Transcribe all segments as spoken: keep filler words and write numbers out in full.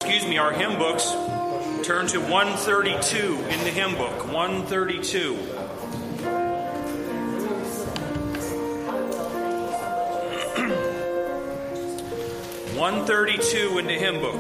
excuse me, our hymn books, turn to one thirty-two in the hymn book. one thirty-two. one thirty-two in the hymn book.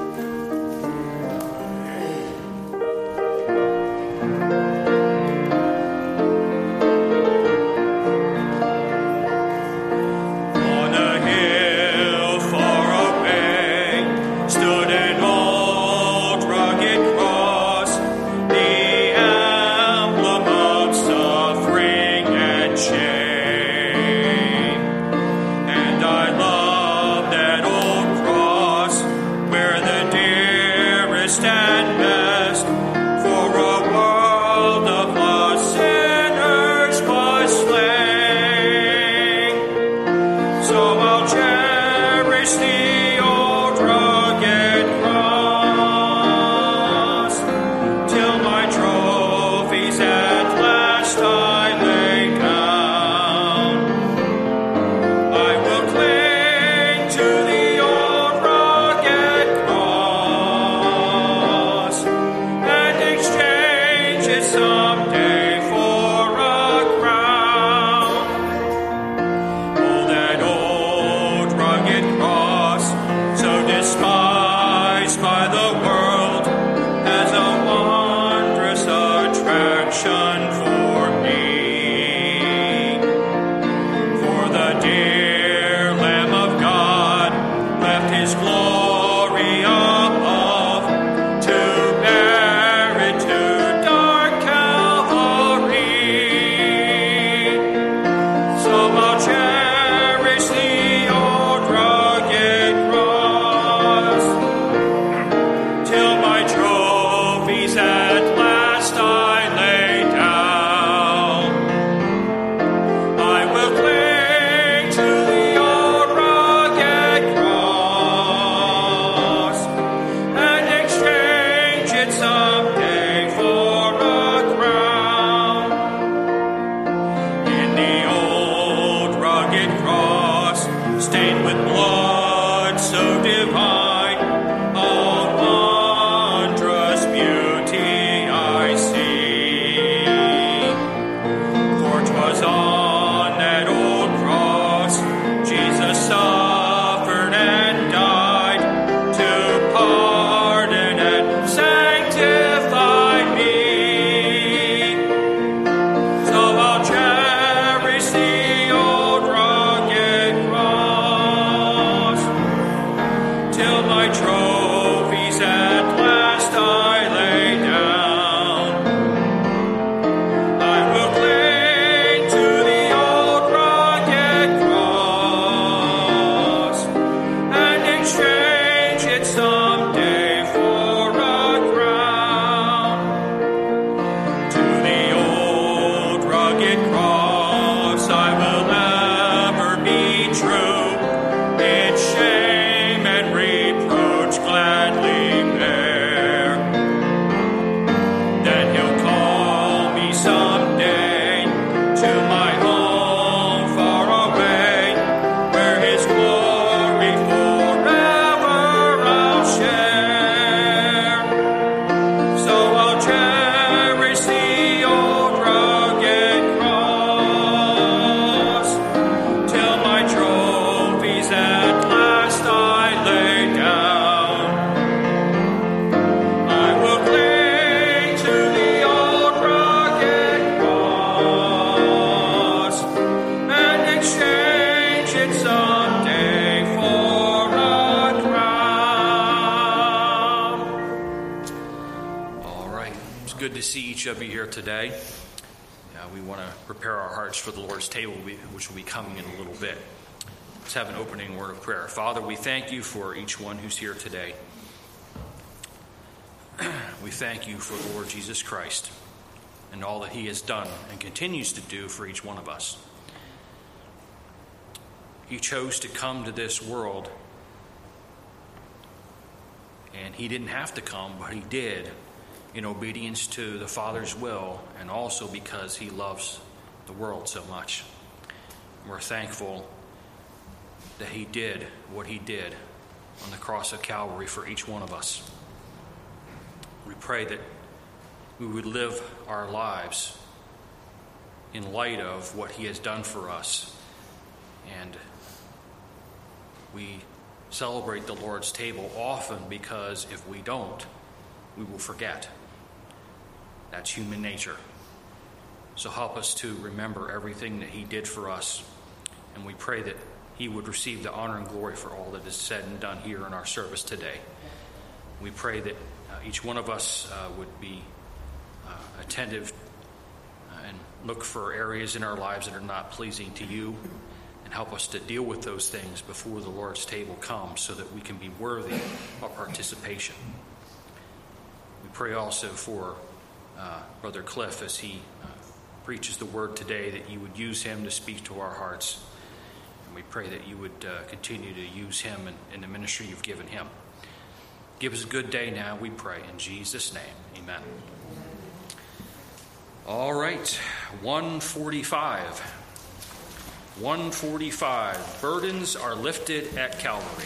Of you here today. Uh, we want to prepare our hearts for the Lord's table, which will be coming in a little bit. Let's have an opening word of prayer. Father, we thank you for each one who's here today. We thank you for the Lord Jesus Christ and all that he has done and continues to do for each one of us. He chose to come to this world, and he didn't have to come, but he did, in obedience to the Father's will, and also because he loves the world so much. We're thankful that he did what he did on the cross of Calvary for each one of us. We pray that we would live our lives in light of what he has done for us. And we celebrate the Lord's table often because if we don't, we will forget. That's human nature. So help us to remember everything that he did for us. And we pray that he would receive the honor and glory for all that is said and done here in our service today. We pray that uh, each one of us uh, would be uh, attentive uh, and look for areas in our lives that are not pleasing to you, and help us to deal with those things before the Lord's table comes so that we can be worthy of participation. We pray also for uh, Brother Cliff as he uh, preaches the word today, that you would use him to speak to our hearts. And we pray that you would uh, continue to use him in, in the ministry you've given him. Give us a good day now, we pray. In Jesus' name, amen. All right, one forty-five. one forty-five. Burdens are lifted at Calvary.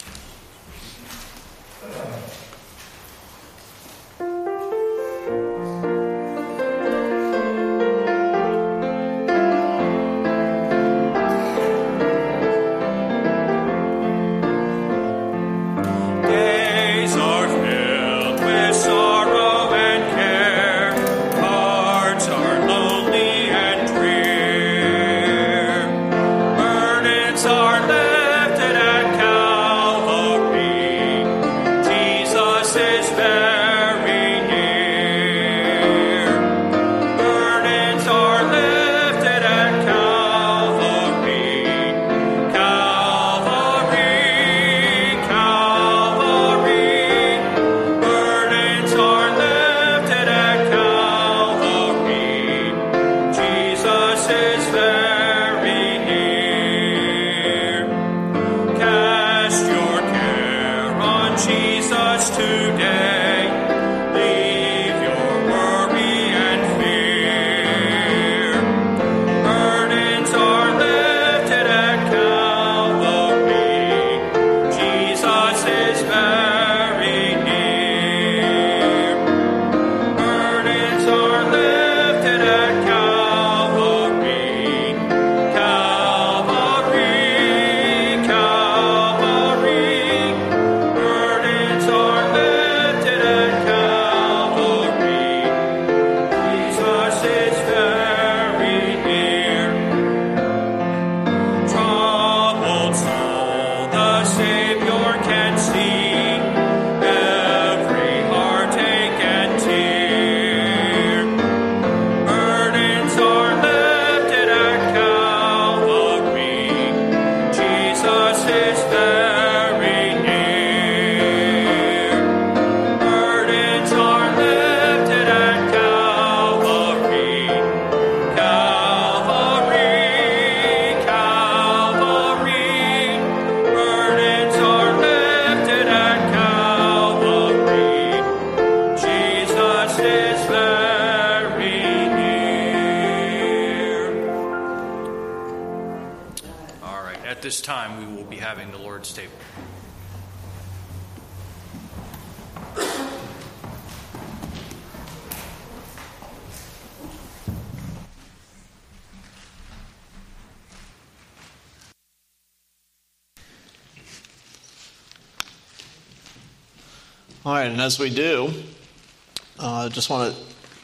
All right, and as we do, I uh, just want to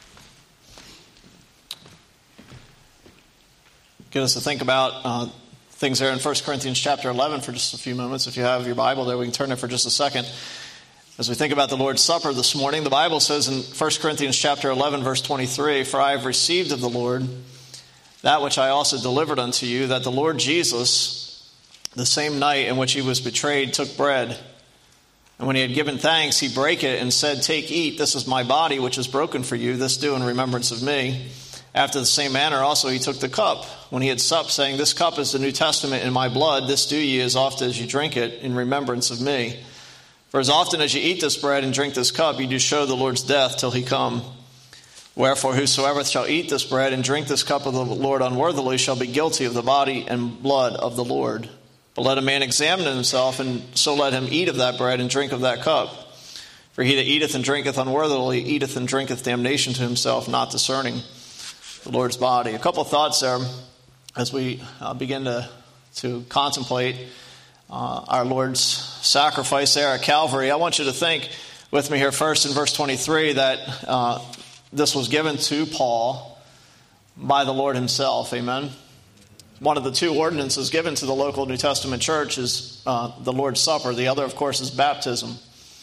get us to think about uh, things there in First Corinthians chapter eleven for just a few moments. If you have your Bible there, we can turn it for just a second. As we think about the Lord's Supper this morning, the Bible says in First Corinthians chapter eleven, verse twenty-three, "For I have received of the Lord that which I also delivered unto you, that the Lord Jesus, the same night in which he was betrayed, took bread. And when he had given thanks, he brake it and said, Take, eat, this is my body, which is broken for you. This do in remembrance of me. After the same manner also he took the cup, when he had supped, saying, This cup is the New Testament in my blood. This do ye as often as you drink it in remembrance of me. For as often as you eat this bread and drink this cup, you do show the Lord's death till he come. Wherefore whosoever shall eat this bread and drink this cup of the Lord unworthily shall be guilty of the body and blood of the Lord. But let a man examine himself, and so let him eat of that bread and drink of that cup. For he that eateth and drinketh unworthily eateth and drinketh damnation to himself, not discerning the Lord's body. A couple of thoughts there as we uh, begin to, to contemplate uh, our Lord's sacrifice there at Calvary. I want you to think with me here first in verse twenty-three that uh, this was given to Paul by the Lord himself. Amen. One of the two ordinances given to the local New Testament church is uh, the Lord's Supper. The other, of course, is baptism.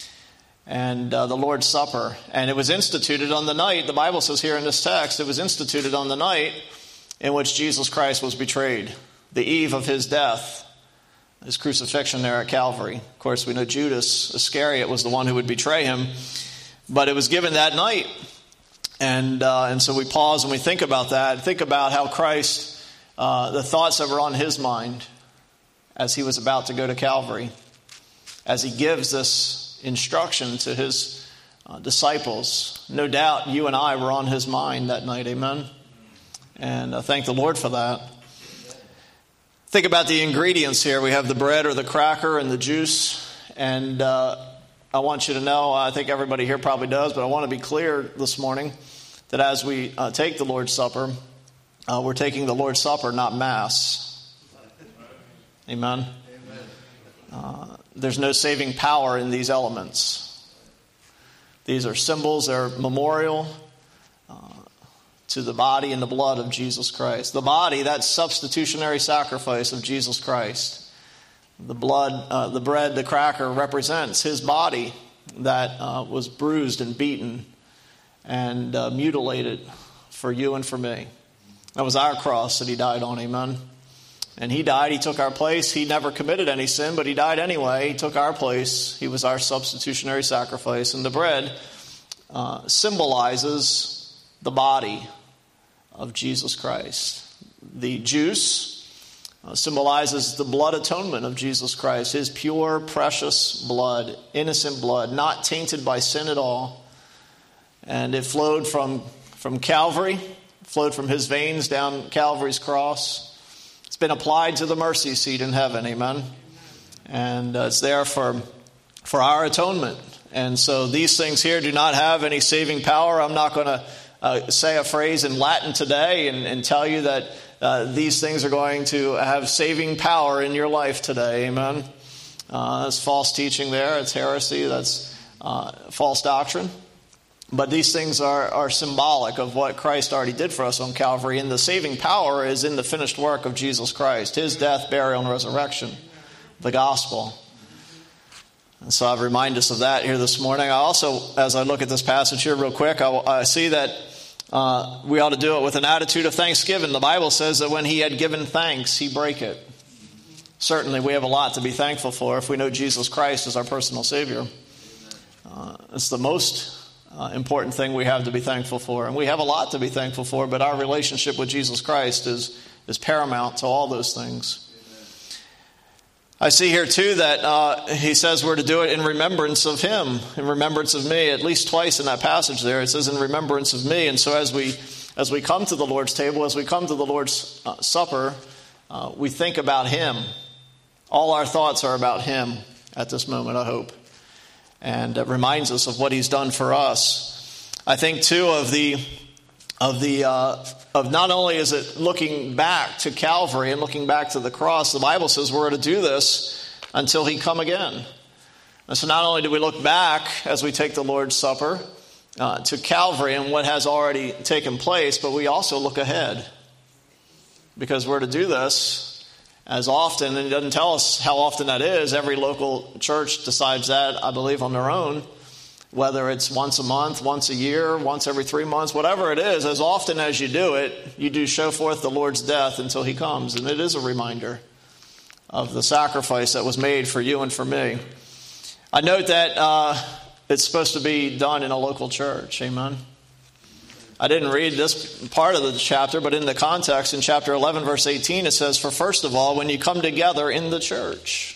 And uh, the Lord's Supper. And it was instituted on the night, the Bible says here in this text, it was instituted on the night in which Jesus Christ was betrayed. The eve of his death, his crucifixion there at Calvary. Of course, we know Judas Iscariot was the one who would betray him. But it was given that night. And, uh, and so we pause and we think about that. Think about how Christ... Uh, the thoughts that were on his mind as he was about to go to Calvary, as he gives this instruction to his uh, disciples. No doubt you and I were on his mind that night, amen? And I thank the Lord for that. Think about the ingredients here. We have the bread or the cracker and the juice. And uh, I want you to know, I think everybody here probably does, but I want to be clear this morning that as we uh, take the Lord's Supper, Uh, we're taking the Lord's Supper, not Mass. Amen? Uh, there's no saving power in these elements. These are symbols, they're memorial uh, to the body and the blood of Jesus Christ. The body, that substitutionary sacrifice of Jesus Christ. The blood, uh, the bread, the cracker represents his body that uh, was bruised and beaten and uh, mutilated for you and for me. That was our cross that he died on, amen? And he died, he took our place. He never committed any sin, but he died anyway. He took our place. He was our substitutionary sacrifice. And the bread uh, symbolizes the body of Jesus Christ. The juice uh, symbolizes the blood atonement of Jesus Christ, his pure, precious blood, innocent blood, not tainted by sin at all. And it flowed from, from Calvary, flowed from his veins down Calvary's cross. It's been applied to the mercy seat in heaven, amen? And uh, it's there for, for our atonement. And so these things here do not have any saving power. I'm not going to uh, say a phrase in Latin today and, and tell you that uh, these things are going to have saving power in your life today, amen? Uh, that's false teaching there. It's heresy. That's uh, false doctrine. But these things are, are symbolic of what Christ already did for us on Calvary. And the saving power is in the finished work of Jesus Christ. His death, burial, and resurrection. The gospel. And so I've reminded us of that here this morning. I also, as I look at this passage here real quick, I, I see that uh, we ought to do it with an attitude of thanksgiving. The Bible says that when he had given thanks, he brake it. Certainly we have a lot to be thankful for if we know Jesus Christ as our personal Savior. Uh, it's the most... Uh, important thing we have to be thankful for. And we have a lot to be thankful for, but our relationship with Jesus Christ is, is paramount to all those things. Amen. I see here too that uh, he says we're to do it in remembrance of him, in remembrance of me. At least twice in that passage there, it says in remembrance of me. And so as we as we come to the Lord's table, as we come to the Lord's uh, Supper, uh, we think about him. All our thoughts are about him at this moment, I hope. And it reminds us of what he's done for us. I think too of the of the uh, of not only is it looking back to Calvary and looking back to the cross. The Bible says we're to do this until he come again. And so not only do we look back as we take the Lord's Supper uh, to Calvary and what has already taken place, but we also look ahead, because we're to do this as often, and it doesn't tell us how often that is. Every local church decides that, I believe, on their own. Whether it's once a month, once a year, once every three months, whatever it is, as often as you do it, you do show forth the Lord's death until he comes. And it is a reminder of the sacrifice that was made for you and for me. I note that uh, it's supposed to be done in a local church. Amen. I didn't read this part of the chapter, but in the context, in chapter eleven, verse eighteen, it says, for first of all, when you come together in the church.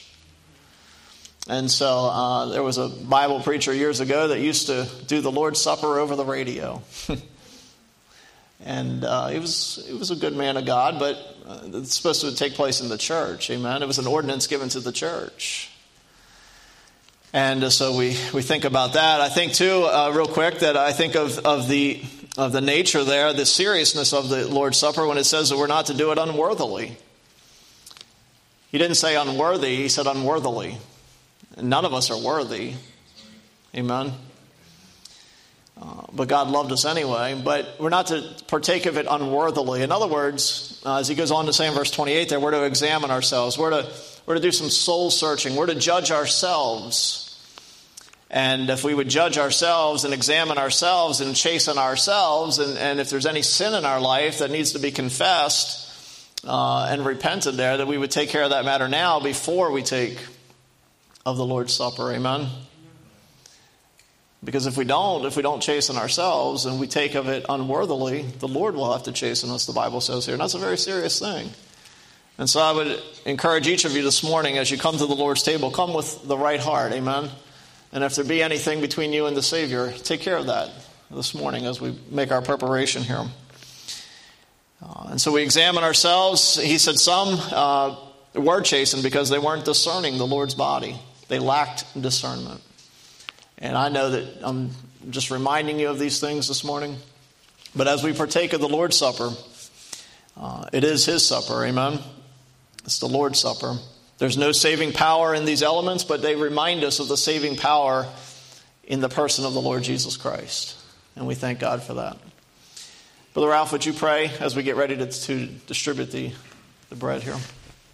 And so uh, there was a Bible preacher years ago that used to do the Lord's Supper over the radio. And uh, he was he was a good man of God, but Uh, it's supposed to take place in the church. Amen. It was an ordinance given to the church. And uh, so we, we think about that. I think too, uh, real quick, that I think of, of the of the nature there, the seriousness of the Lord's Supper when it says that we're not to do it unworthily. He didn't say unworthy, he said unworthily. None of us are worthy. Amen. Uh, but God loved us anyway. But we're not to partake of it unworthily. In other words, uh, as he goes on to say in verse twenty-eight there, we're to examine ourselves. We're to, we're to do some soul searching. We're to judge ourselves. And if we would judge ourselves and examine ourselves and chasten ourselves, and, and if there's any sin in our life that needs to be confessed uh, and repented there, that we would take care of that matter now before we take of the Lord's Supper. Amen? Because if we don't, if we don't chasten ourselves and we take of it unworthily, the Lord will have to chasten us, the Bible says here. And that's a very serious thing. And so I would encourage each of you this morning, as you come to the Lord's table, come with the right heart. Amen? And if there be anything between you and the Savior, take care of that this morning as we make our preparation here. Uh, and so we examine ourselves. He said some uh, were chastened because they weren't discerning the Lord's body. They lacked discernment. And I know that I'm just reminding you of these things this morning. But as we partake of the Lord's Supper, uh, it is His supper, amen? It's the Lord's Supper. There's no saving power in these elements, but they remind us of the saving power in the person of the Lord Jesus Christ. And we thank God for that. Brother Ralph, would you pray as we get ready to, to distribute the, the bread here?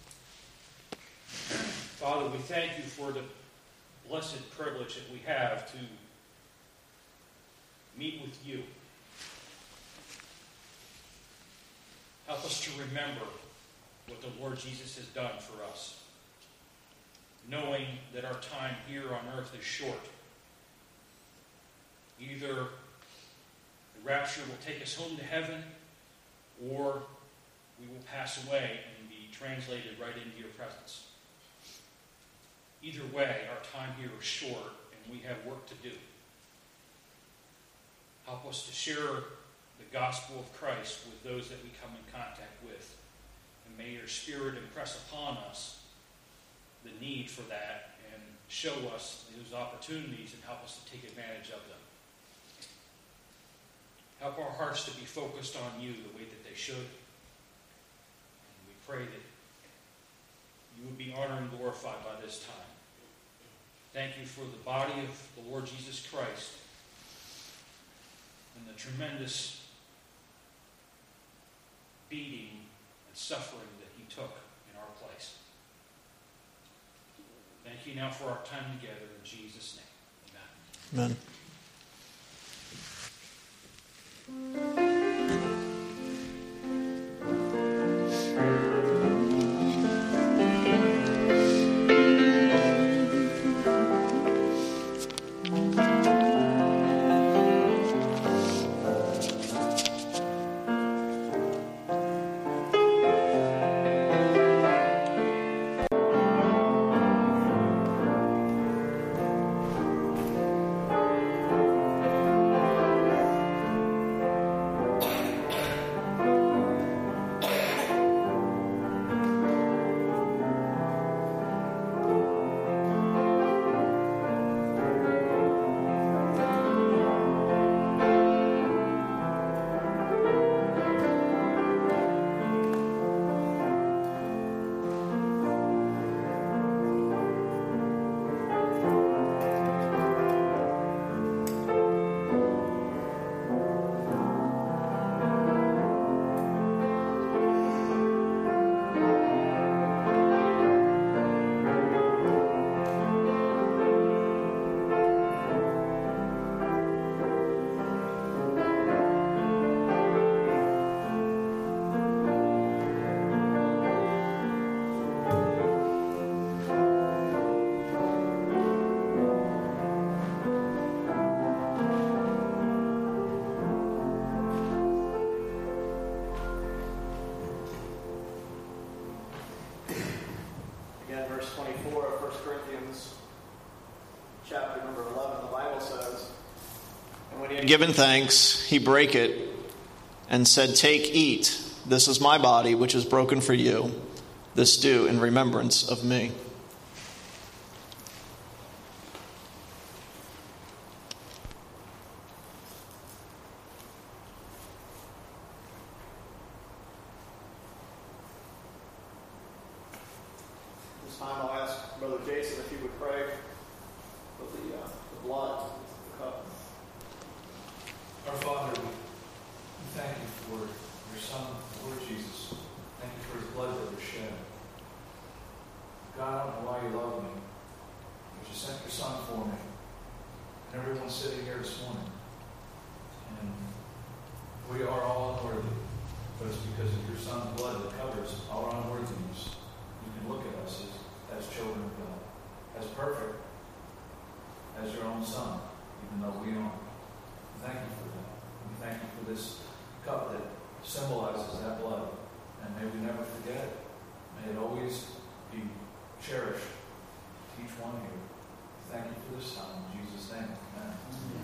Father, we thank you for the blessed privilege that we have to meet with you. Help us to remember what the Lord Jesus has done for us, knowing that our time here on earth is short. Either the rapture will take us home to heaven, or we will pass away and be translated right into your presence. Either way, our time here is short, and we have work to do. Help us to share the gospel of Christ with those that we come in contact with. And may your Spirit impress upon us the need for that and show us those opportunities and help us to take advantage of them. Help our hearts to be focused on you the way that they should. And we pray that you would be honored and glorified by this time. Thank you for the body of the Lord Jesus Christ and the tremendous beating and suffering that he took in our place. Thank you now for our time together in Jesus' name. Amen. Amen. twenty-four of First Corinthians, chapter number eleven, the Bible says, "And when he had given thanks, he brake it and said, 'Take, eat. This is my body, which is broken for you. This do in remembrance of me. This time I'll ask Brother Jason if he would pray for the, uh, the blood, the cup. Our Father, we thank you for your Son, the Lord Jesus. Thank you for his blood that was shed. God, I don't know why you love me, but you sent your Son for me. And everyone's sitting here this morning. And we are all unworthy, but it's because of your Son's blood that covers our unworthiness. You can look at us as, as children of God, as perfect as your own Son, even though we aren't. Thank you for that. We thank you for this cup that symbolizes that blood. And may we never forget it. May it always be cherished to each one here. Thank you for this time. In Jesus' name, amen.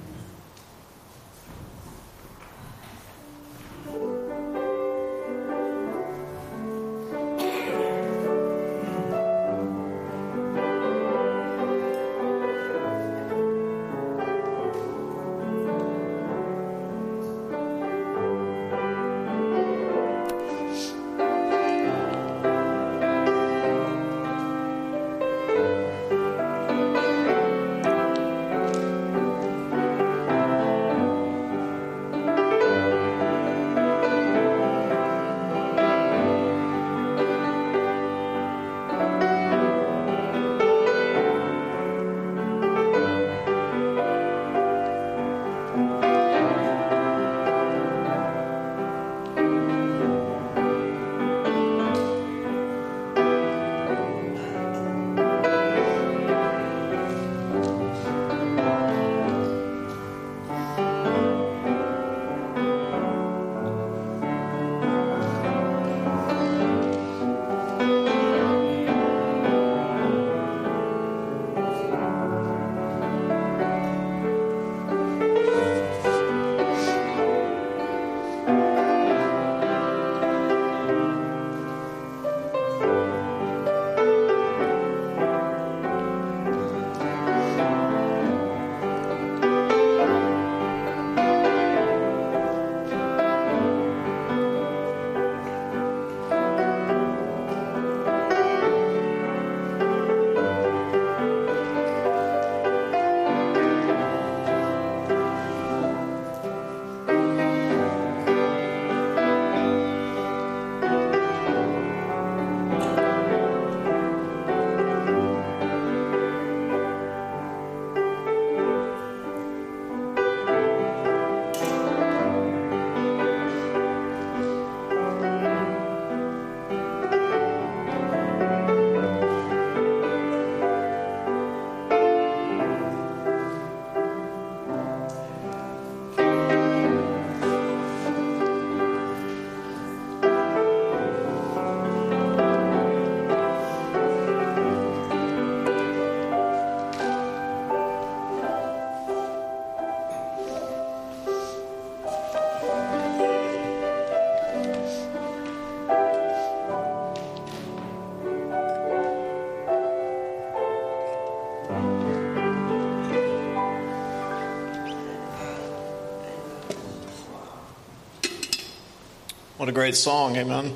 What a great song, amen.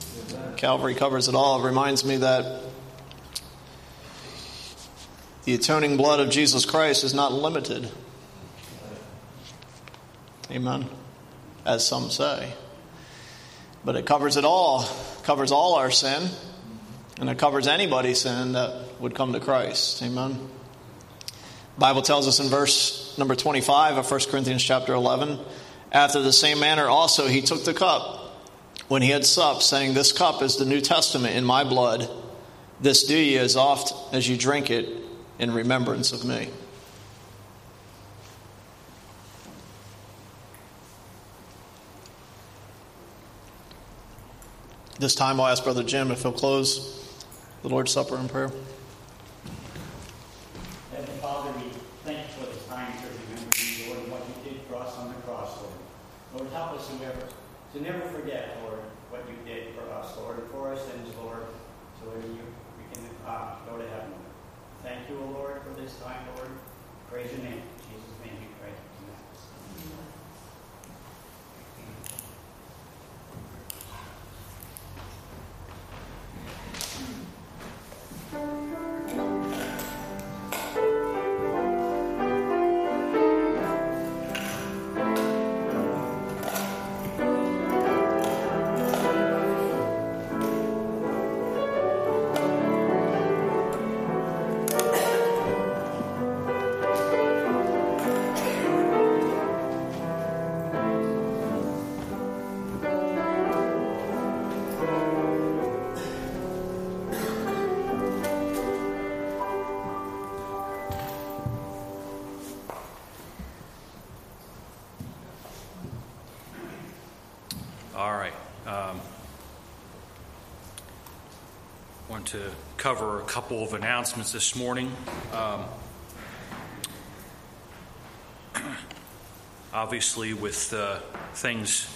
Calvary covers it all. It reminds me that the atoning blood of Jesus Christ is not limited. Amen. As some say. But it covers it all. It covers all our sin. And it covers anybody's sin that would come to Christ. Amen. The Bible tells us in verse number twenty-five of First Corinthians chapter eleven, after the same manner also he took the cup when he had supped, saying, this cup is the New Testament in my blood. This do ye as oft as you drink it in remembrance of me. This time I'll ask Brother Jim if he'll close the Lord's Supper in prayer. Heavenly Father, we thank you for this time to remember you, Lord, and what you did for us on the cross, Lord. Lord, help us to never, to never forget, Lord, what you did for us, Lord, and for our sins, Lord, so that you, we can uh, go to heaven. Thank you, O Lord, for this time, Lord. Praise your name. In Jesus' name we pray. Amen. All right. Um, want to cover a couple of announcements this morning. Um, obviously, with uh, things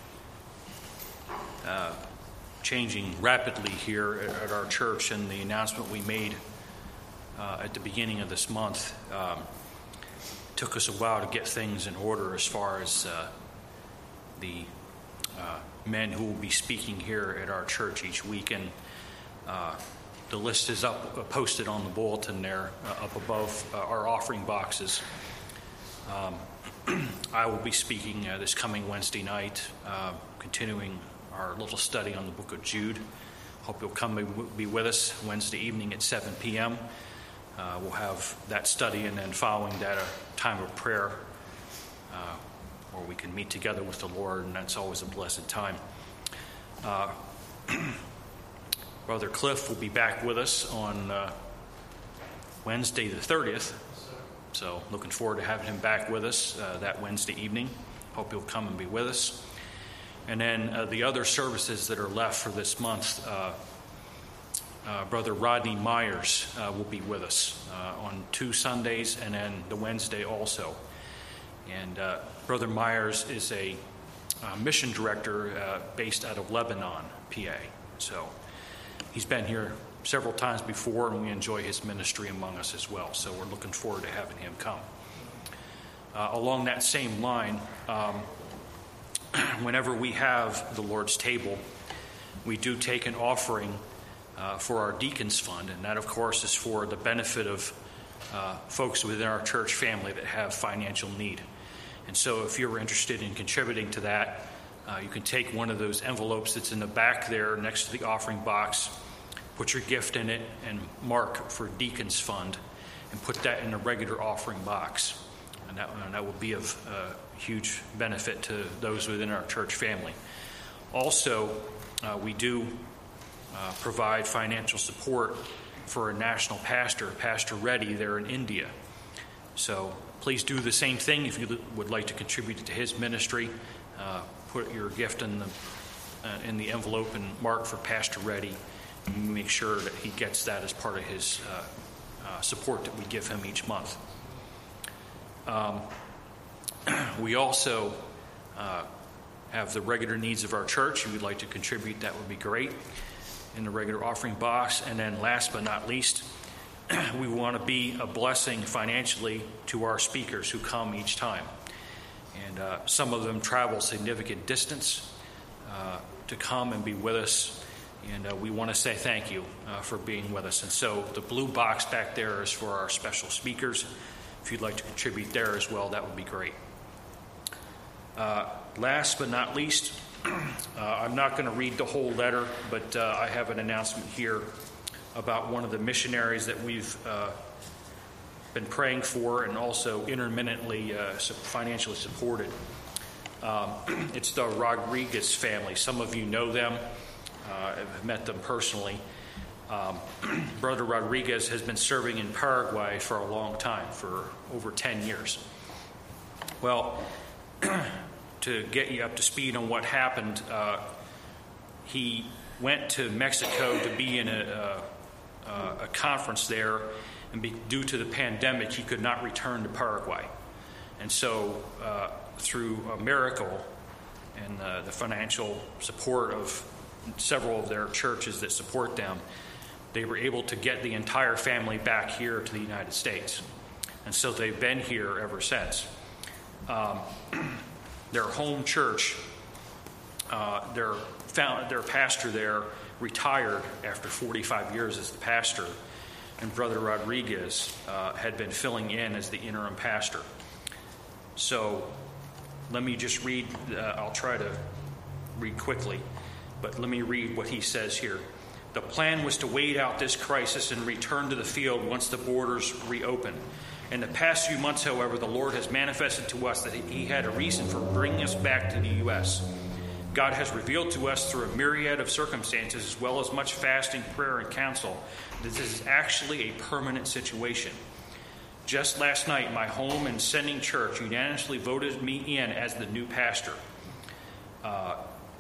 uh, changing rapidly here at, at our church, and the announcement we made uh, at the beginning of this month, um, took us a while to get things in order as far as uh, the Uh, men who will be speaking here at our church each week, and uh, the list is up uh, posted on the bulletin there uh, up above uh, our offering boxes. Um, I will be speaking uh, this coming Wednesday night, uh, continuing our little study on the book of Jude. Hope you'll come and be with us Wednesday evening at seven p.m. Uh, we'll have that study, and then following that a time of prayer uh, where we can meet together with the Lord, and that's always a blessed time. Uh, Brother Cliff will be back with us on uh, Wednesday the thirtieth, so looking forward to having him back with us uh, that Wednesday evening. Hope he'll come and be with us. And then uh, the other services that are left for this month, uh, uh, Brother Rodney Myers uh, will be with us uh, on two Sundays and then the Wednesday also. And uh, Brother Myers is a uh, mission director uh, based out of Lebanon, P A. So he's been here several times before, and we enjoy his ministry among us as well. So we're looking forward to having him come. Uh, along that same line, um, whenever we have the Lord's table, we do take an offering uh, for our deacons fund, and that, of course, is for the benefit of uh, folks within our church family that have financial need. And so if you're interested in contributing to that, uh, you can take one of those envelopes that's in the back there next to the offering box, put your gift in it, and mark for Deacons Fund, and put that in a regular offering box. And that, and that will be of uh, huge benefit to those within our church family. Also, uh, we do uh, provide financial support for a national pastor, Pastor Reddy, there in India. So please do the same thing if you would like to contribute to his ministry. Uh, put your gift in the uh, in the envelope and mark for Pastor Reddy, and make sure that he gets that as part of his uh, uh, support that we give him each month. Um, we also uh, have the regular needs of our church. If you'd like to contribute, that would be great, in the regular offering box. And then last but not least, we want to be a blessing financially to our speakers who come each time. And uh, some of them travel significant distance uh, to come and be with us. And uh, we want to say thank you uh, for being with us. And so the blue box back there is for our special speakers. If you'd like to contribute there as well, that would be great. Uh, last but not least, uh, I'm not going to read the whole letter, but uh, I have an announcement here about one of the missionaries that we've uh, been praying for and also intermittently uh, financially supported. Um, it's the Rodriguez family. Some of you know them. Uh, I've met them personally. Um, Brother Rodriguez has been serving in Paraguay for a long time, for over ten years. Well, to get you up to speed on what happened, uh, he went to Mexico to be in a, a, a conference there, and be, due to the pandemic, he could not return to Paraguay. And so, uh, through a miracle, and uh, the financial support of several of their churches that support them, they were able to get the entire family back here to the United States. And so they've been here ever since. Um, their home church, uh, their, found, their pastor there retired after forty-five years as the pastor, and Brother Rodriguez uh, had been filling in as the interim pastor. So let me just read, uh, I'll try to read quickly, but let me read what he says here. The plan was to wait out this crisis and return to the field once the borders reopen. In the past few months, however, the Lord has manifested to us that he had a reason for bringing us back to the U S God has revealed to us through a myriad of circumstances, as well as much fasting, prayer, and counsel, that this is actually a permanent situation. Just last night, my home and sending church unanimously voted me in as the new pastor. Uh,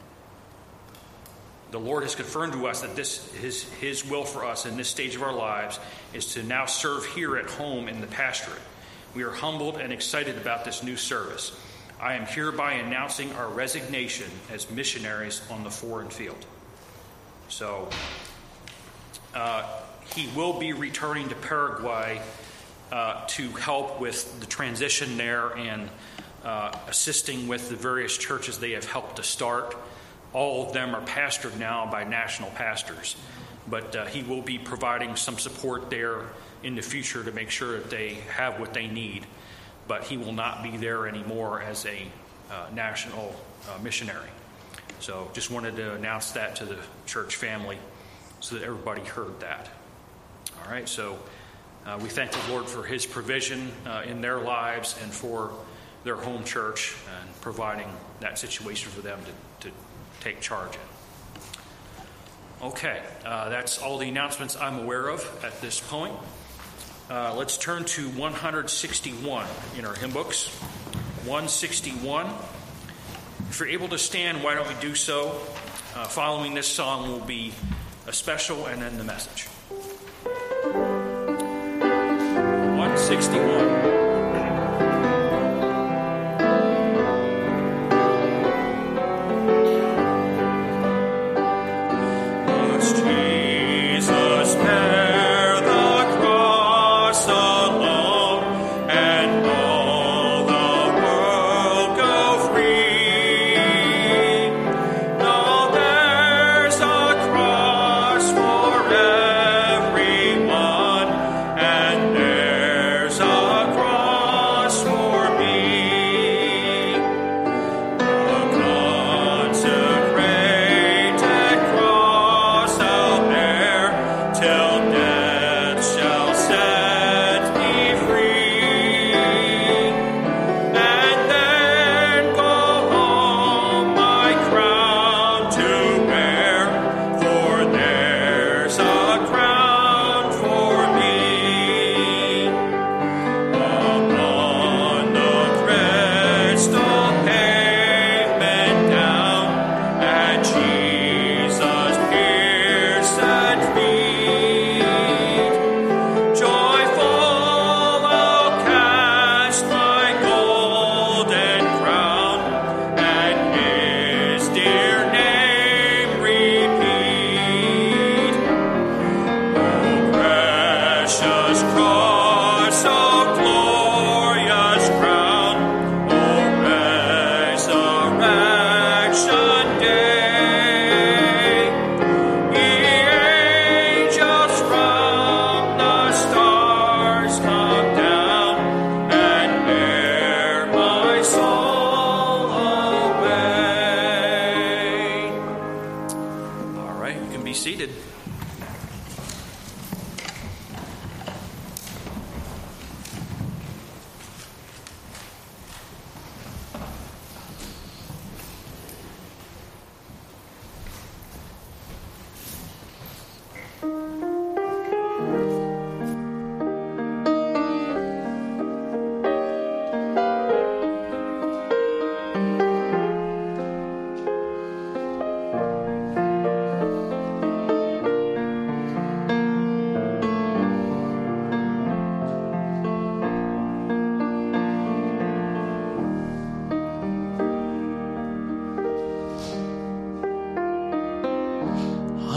the Lord has confirmed to us that this his, his will for us in this stage of our lives is to now serve here at home in the pastorate. We are humbled and excited about this new service. I am hereby announcing our resignation as missionaries on the foreign field. So, uh, he will be returning to Paraguay uh, to help with the transition there and uh, assisting with the various churches they have helped to start. All of them are pastored now by national pastors, but uh, he will be providing some support there in the future to make sure that they have what they need. But he will not be there anymore as a uh, national uh, missionary. So just wanted to announce that to the church family so that everybody heard that. All right, so uh, we thank the Lord for his provision uh, in their lives and for their home church and providing that situation for them to, to take charge in. Okay, uh, that's all the announcements I'm aware of at this point. Uh, let's turn to one sixty-one in our hymn books. one sixty-one. If you're able to stand, why don't we do so? Uh, following this song will be a special and then the message. one sixty-one. Everyone, and there's a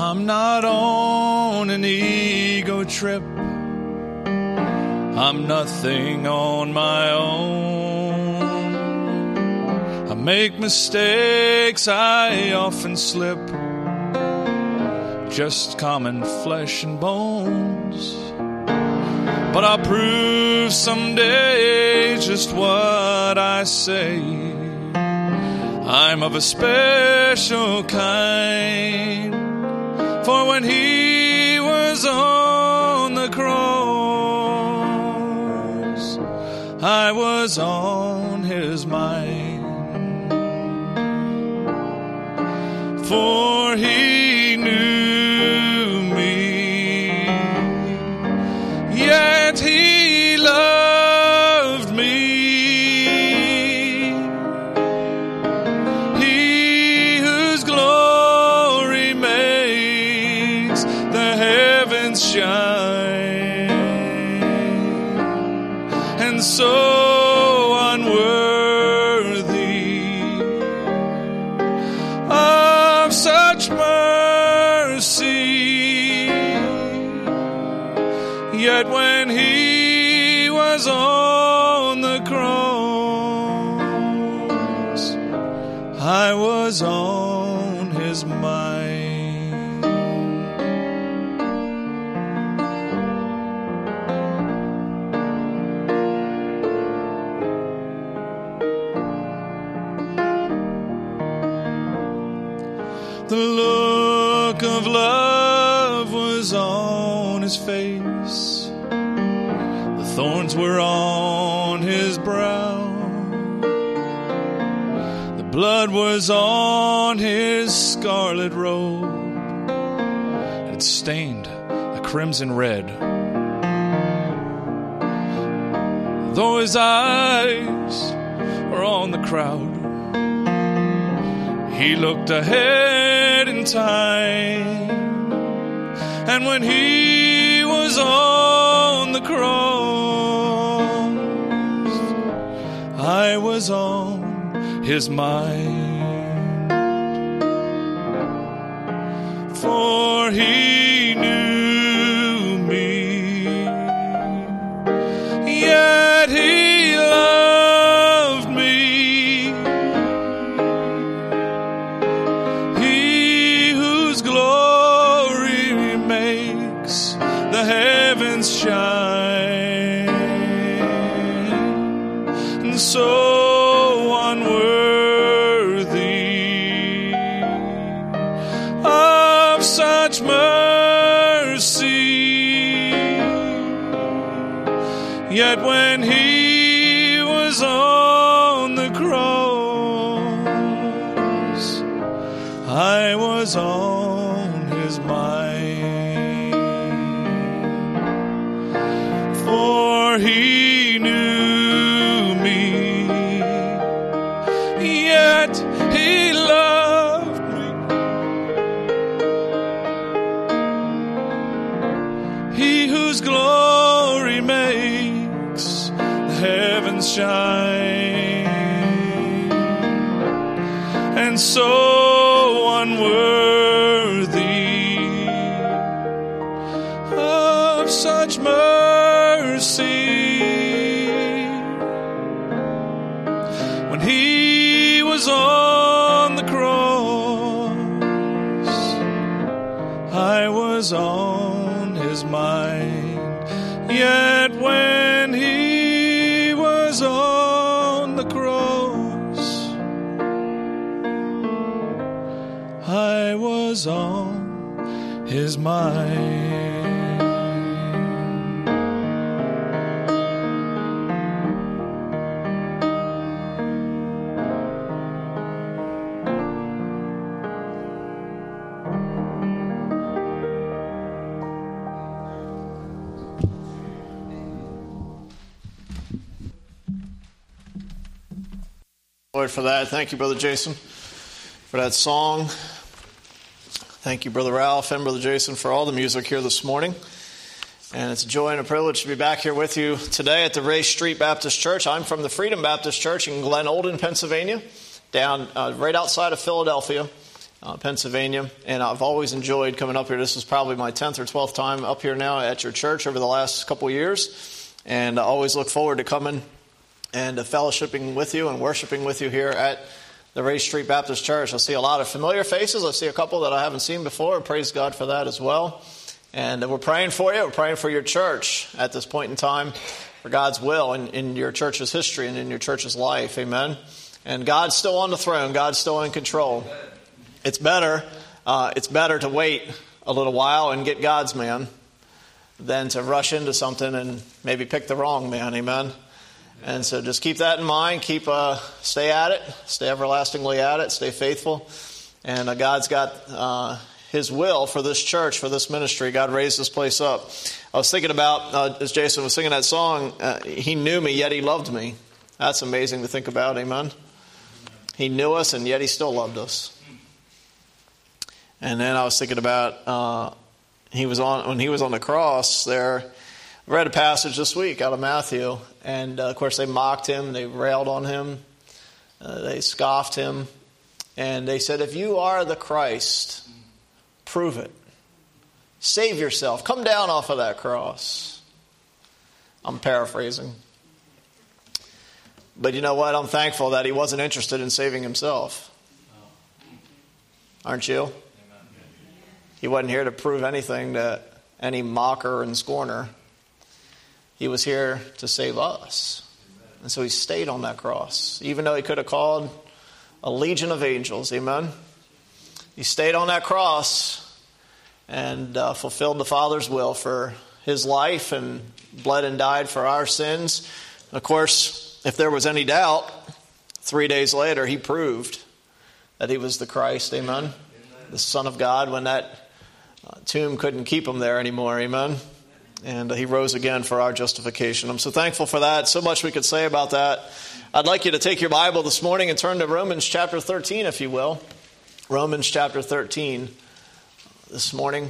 I'm not on an ego trip. I'm nothing on my own. I make mistakes, I often slip. Just common flesh and bones. But I'll prove someday just what I say. I'm of a special kind. For when he was on the cross, I was on his mind. For he knew me, yet he loved me. He whose glory makes the heavens shine, and so unworthy of such mercy, yet when he was on the cross, I was on his mind. The look of love was on his face. The thorns were on his brow. The blood was on his scarlet robe, and it stained a crimson red. Though his eyes were on the crowd, he looked ahead in time. And when he was on the cross, I was on his mind. For he knew me, yet he loved me. He whose glory makes the heavens shine, and so unworthy of such mercy, yet when he was on the cross, I was on his mind. For he knew me, yet he loved me. He whose glory makes the heavens shine, and so unworthy of such mercy, when he was on the cross, I was on his mind. Yet when he was on the cross, I was on his mind. Lord, for that. Thank you, Brother Jason, for that song. Thank you, Brother Ralph and Brother Jason, for all the music here this morning. And it's a joy and a privilege to be back here with you today at the Ray Street Baptist Church. I'm from the Freedom Baptist Church in Glen Olden, Pennsylvania, down uh, right outside of Philadelphia. uh, Pennsylvania. And I've always enjoyed coming up here. This is probably my tenth or twelfth time up here now at your church over the last couple of years. And I always look forward to coming and uh, fellowshipping with you and worshiping with you here at the Ray Street Baptist Church. I see a lot of familiar faces. I see a couple that I haven't seen before. Praise God for that as well. And uh, we're praying for you. We're praying for your church at this point in time, for God's will in, in your church's history and in your church's life. Amen. And God's still on the throne. God's still in control. It's better, uh, it's better to wait a little while and get God's man than to rush into something and maybe pick the wrong man. Amen. And so just keep that in mind. Keep, uh, stay at it. Stay everlastingly at it. Stay faithful. And uh, God's got uh, His will for this church, for this ministry. God raised this place up. I was thinking about, uh, as Jason was singing that song, uh, He knew me, yet He loved me. That's amazing to think about. Amen. He knew us, and yet He still loved us. And then I was thinking about uh, he was on when He was on the cross there. I read a passage this week out of Matthew, and uh, of course they mocked Him, they railed on Him, uh, they scoffed Him, and they said, if you are the Christ, prove it. Save yourself. Come down off of that cross. I'm paraphrasing. But you know what? I'm thankful that He wasn't interested in saving Himself. Aren't you? He wasn't here to prove anything to any mocker and scorner. He was here to save us. And so He stayed on that cross. Even though He could have called a legion of angels. Amen? He stayed on that cross and uh, fulfilled the Father's will for His life and bled and died for our sins. Of course, if there was any doubt, three days later He proved that He was the Christ. Amen? The Son of God, when that uh, tomb couldn't keep Him there anymore. Amen? And He rose again for our justification. I'm so thankful for that. So much we could say about that. I'd like you to take your Bible this morning and turn to Romans chapter thirteen, if you will. Romans chapter thirteen this morning.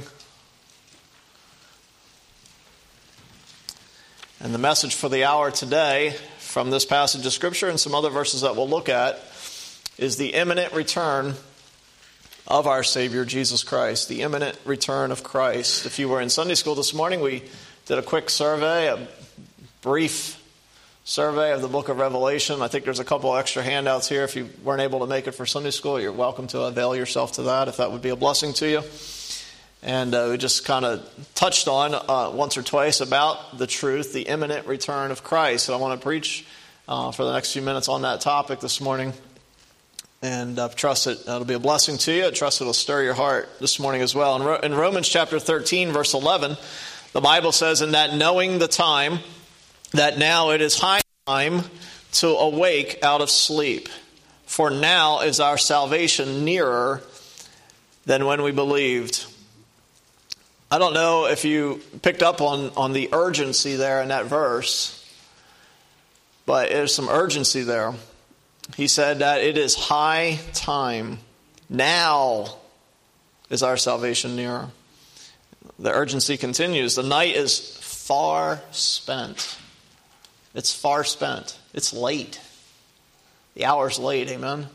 And the message for the hour today from this passage of Scripture and some other verses that we'll look at is the imminent return of our Savior, Jesus Christ. The imminent return of Christ. If you were in Sunday school this morning, we did a quick survey, a brief survey of the book of Revelation. I think there's a couple extra handouts here. If you weren't able to make it for Sunday school, you're welcome to avail yourself to that if that would be a blessing to you. And uh, we just kind of touched on uh, once or twice about the truth, the imminent return of Christ. And I want to preach uh, for the next few minutes on that topic this morning. And I trust it, it'll be a blessing to you. I trust it'll stir your heart this morning as well. In, Ro- in Romans chapter thirteen, verse eleven, the Bible says, in that knowing the time, that now it is high time to awake out of sleep. For now is our salvation nearer than when we believed. I don't know if you picked up on, on the urgency there in that verse, but there's some urgency there. He said that it is high time. Now is our salvation nearer. The urgency continues. The night is far spent. It's far spent. It's late. The hour's late. Amen.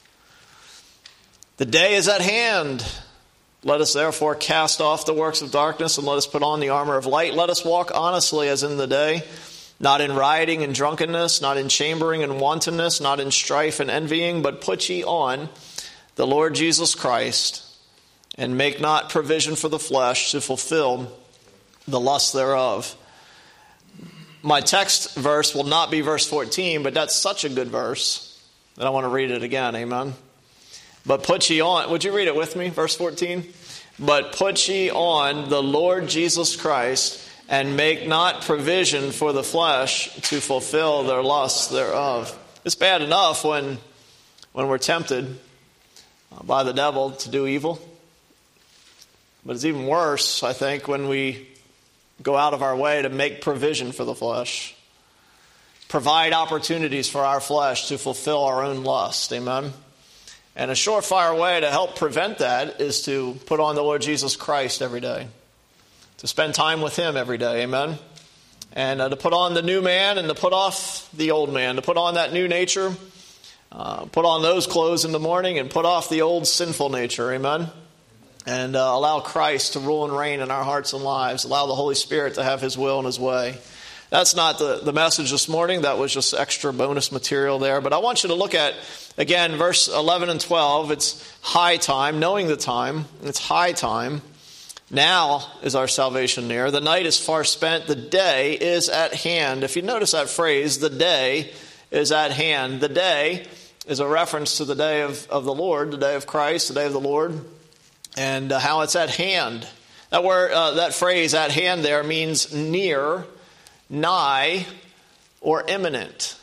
The day is at hand. Let us therefore cast off the works of darkness and let us put on the armor of light. Let us walk honestly as in the day, not in rioting and drunkenness, not in chambering and wantonness, not in strife and envying, but put ye on the Lord Jesus Christ, and make not provision for the flesh to fulfill the lust thereof. My text verse will not be verse fourteen, but that's such a good verse that I want to read it again. Amen. But put ye on, would you read it with me, verse fourteen? But put ye on the Lord Jesus Christ, and make not provision for the flesh to fulfill their lusts thereof. It's bad enough when, when we're tempted by the devil to do evil. But it's even worse, I think, when we go out of our way to make provision for the flesh. Provide opportunities for our flesh to fulfill our own lust. Amen? And a surefire way to help prevent that is to put on the Lord Jesus Christ every day. To spend time with Him every day. Amen? And uh, to put on the new man and to put off the old man. To put on that new nature Uh, put on those clothes in the morning and put off the old sinful nature. Amen? And uh, allow Christ to rule and reign in our hearts and lives. Allow the Holy Spirit to have His will and His way. That's not the, the message this morning. That was just extra bonus material there. But I want you to look at, again, verse eleven and twelve. It's high time, knowing the time. It's high time. Now is our salvation near. The night is far spent. The day is at hand. If you notice that phrase, the day is at hand. The day is a reference to the day of, of the Lord, the day of Christ, the day of the Lord, and uh, how it's at hand. That word, uh, that phrase, at hand there, means near, nigh, or imminent.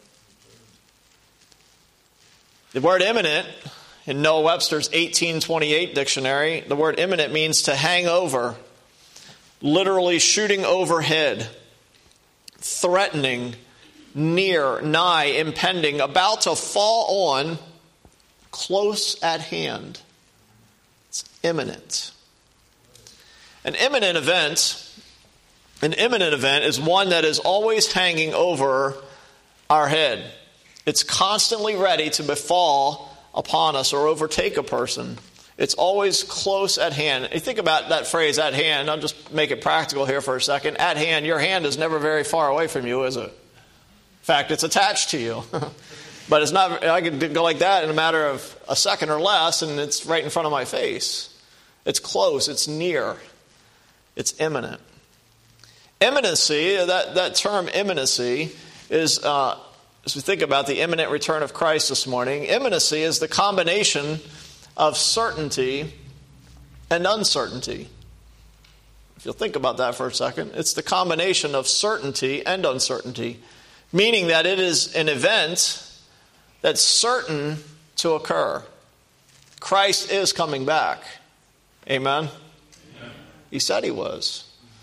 The word imminent, in Noah Webster's eighteen twenty-eight dictionary, the word imminent means to hang over, literally shooting overhead, threatening, near, nigh, impending, about to fall on, close at hand. It's imminent. An imminent event An imminent event is one that is always hanging over our head. It's constantly ready to befall upon us or overtake a person. It's always close at hand. You think about that phrase, at hand. I'll just make it practical here for a second. At hand, your hand is never very far away from you, is it? In fact, it's attached to you. But it's not. I could go like that in a matter of a second or less, and it's right in front of my face. It's close. It's near. It's imminent. Imminency, that, that term imminency, is, uh, as we think about the imminent return of Christ this morning, imminency is the combination of certainty and uncertainty. If you'll think about that for a second, it's the combination of certainty and uncertainty, meaning that it is an event that's certain to occur. Christ is coming back. Amen? Amen. He said He was.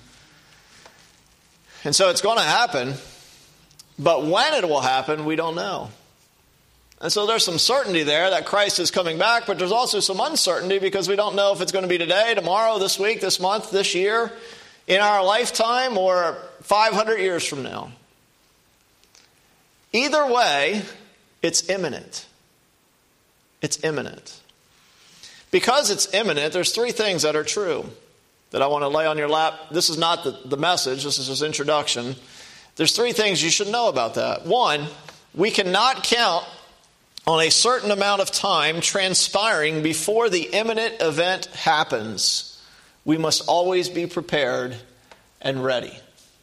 And so it's going to happen, but when it will happen, we don't know. And so there's some certainty there that Christ is coming back, but there's also some uncertainty because we don't know if it's going to be today, tomorrow, this week, this month, this year, in our lifetime, or five hundred years from now. Either way, it's imminent. It's imminent. Because it's imminent, there's three things that are true that I want to lay on your lap. This is not the, the message. This is just introduction. There's three things you should know about that. One, we cannot count on a certain amount of time transpiring before the imminent event happens. We must always be prepared and ready.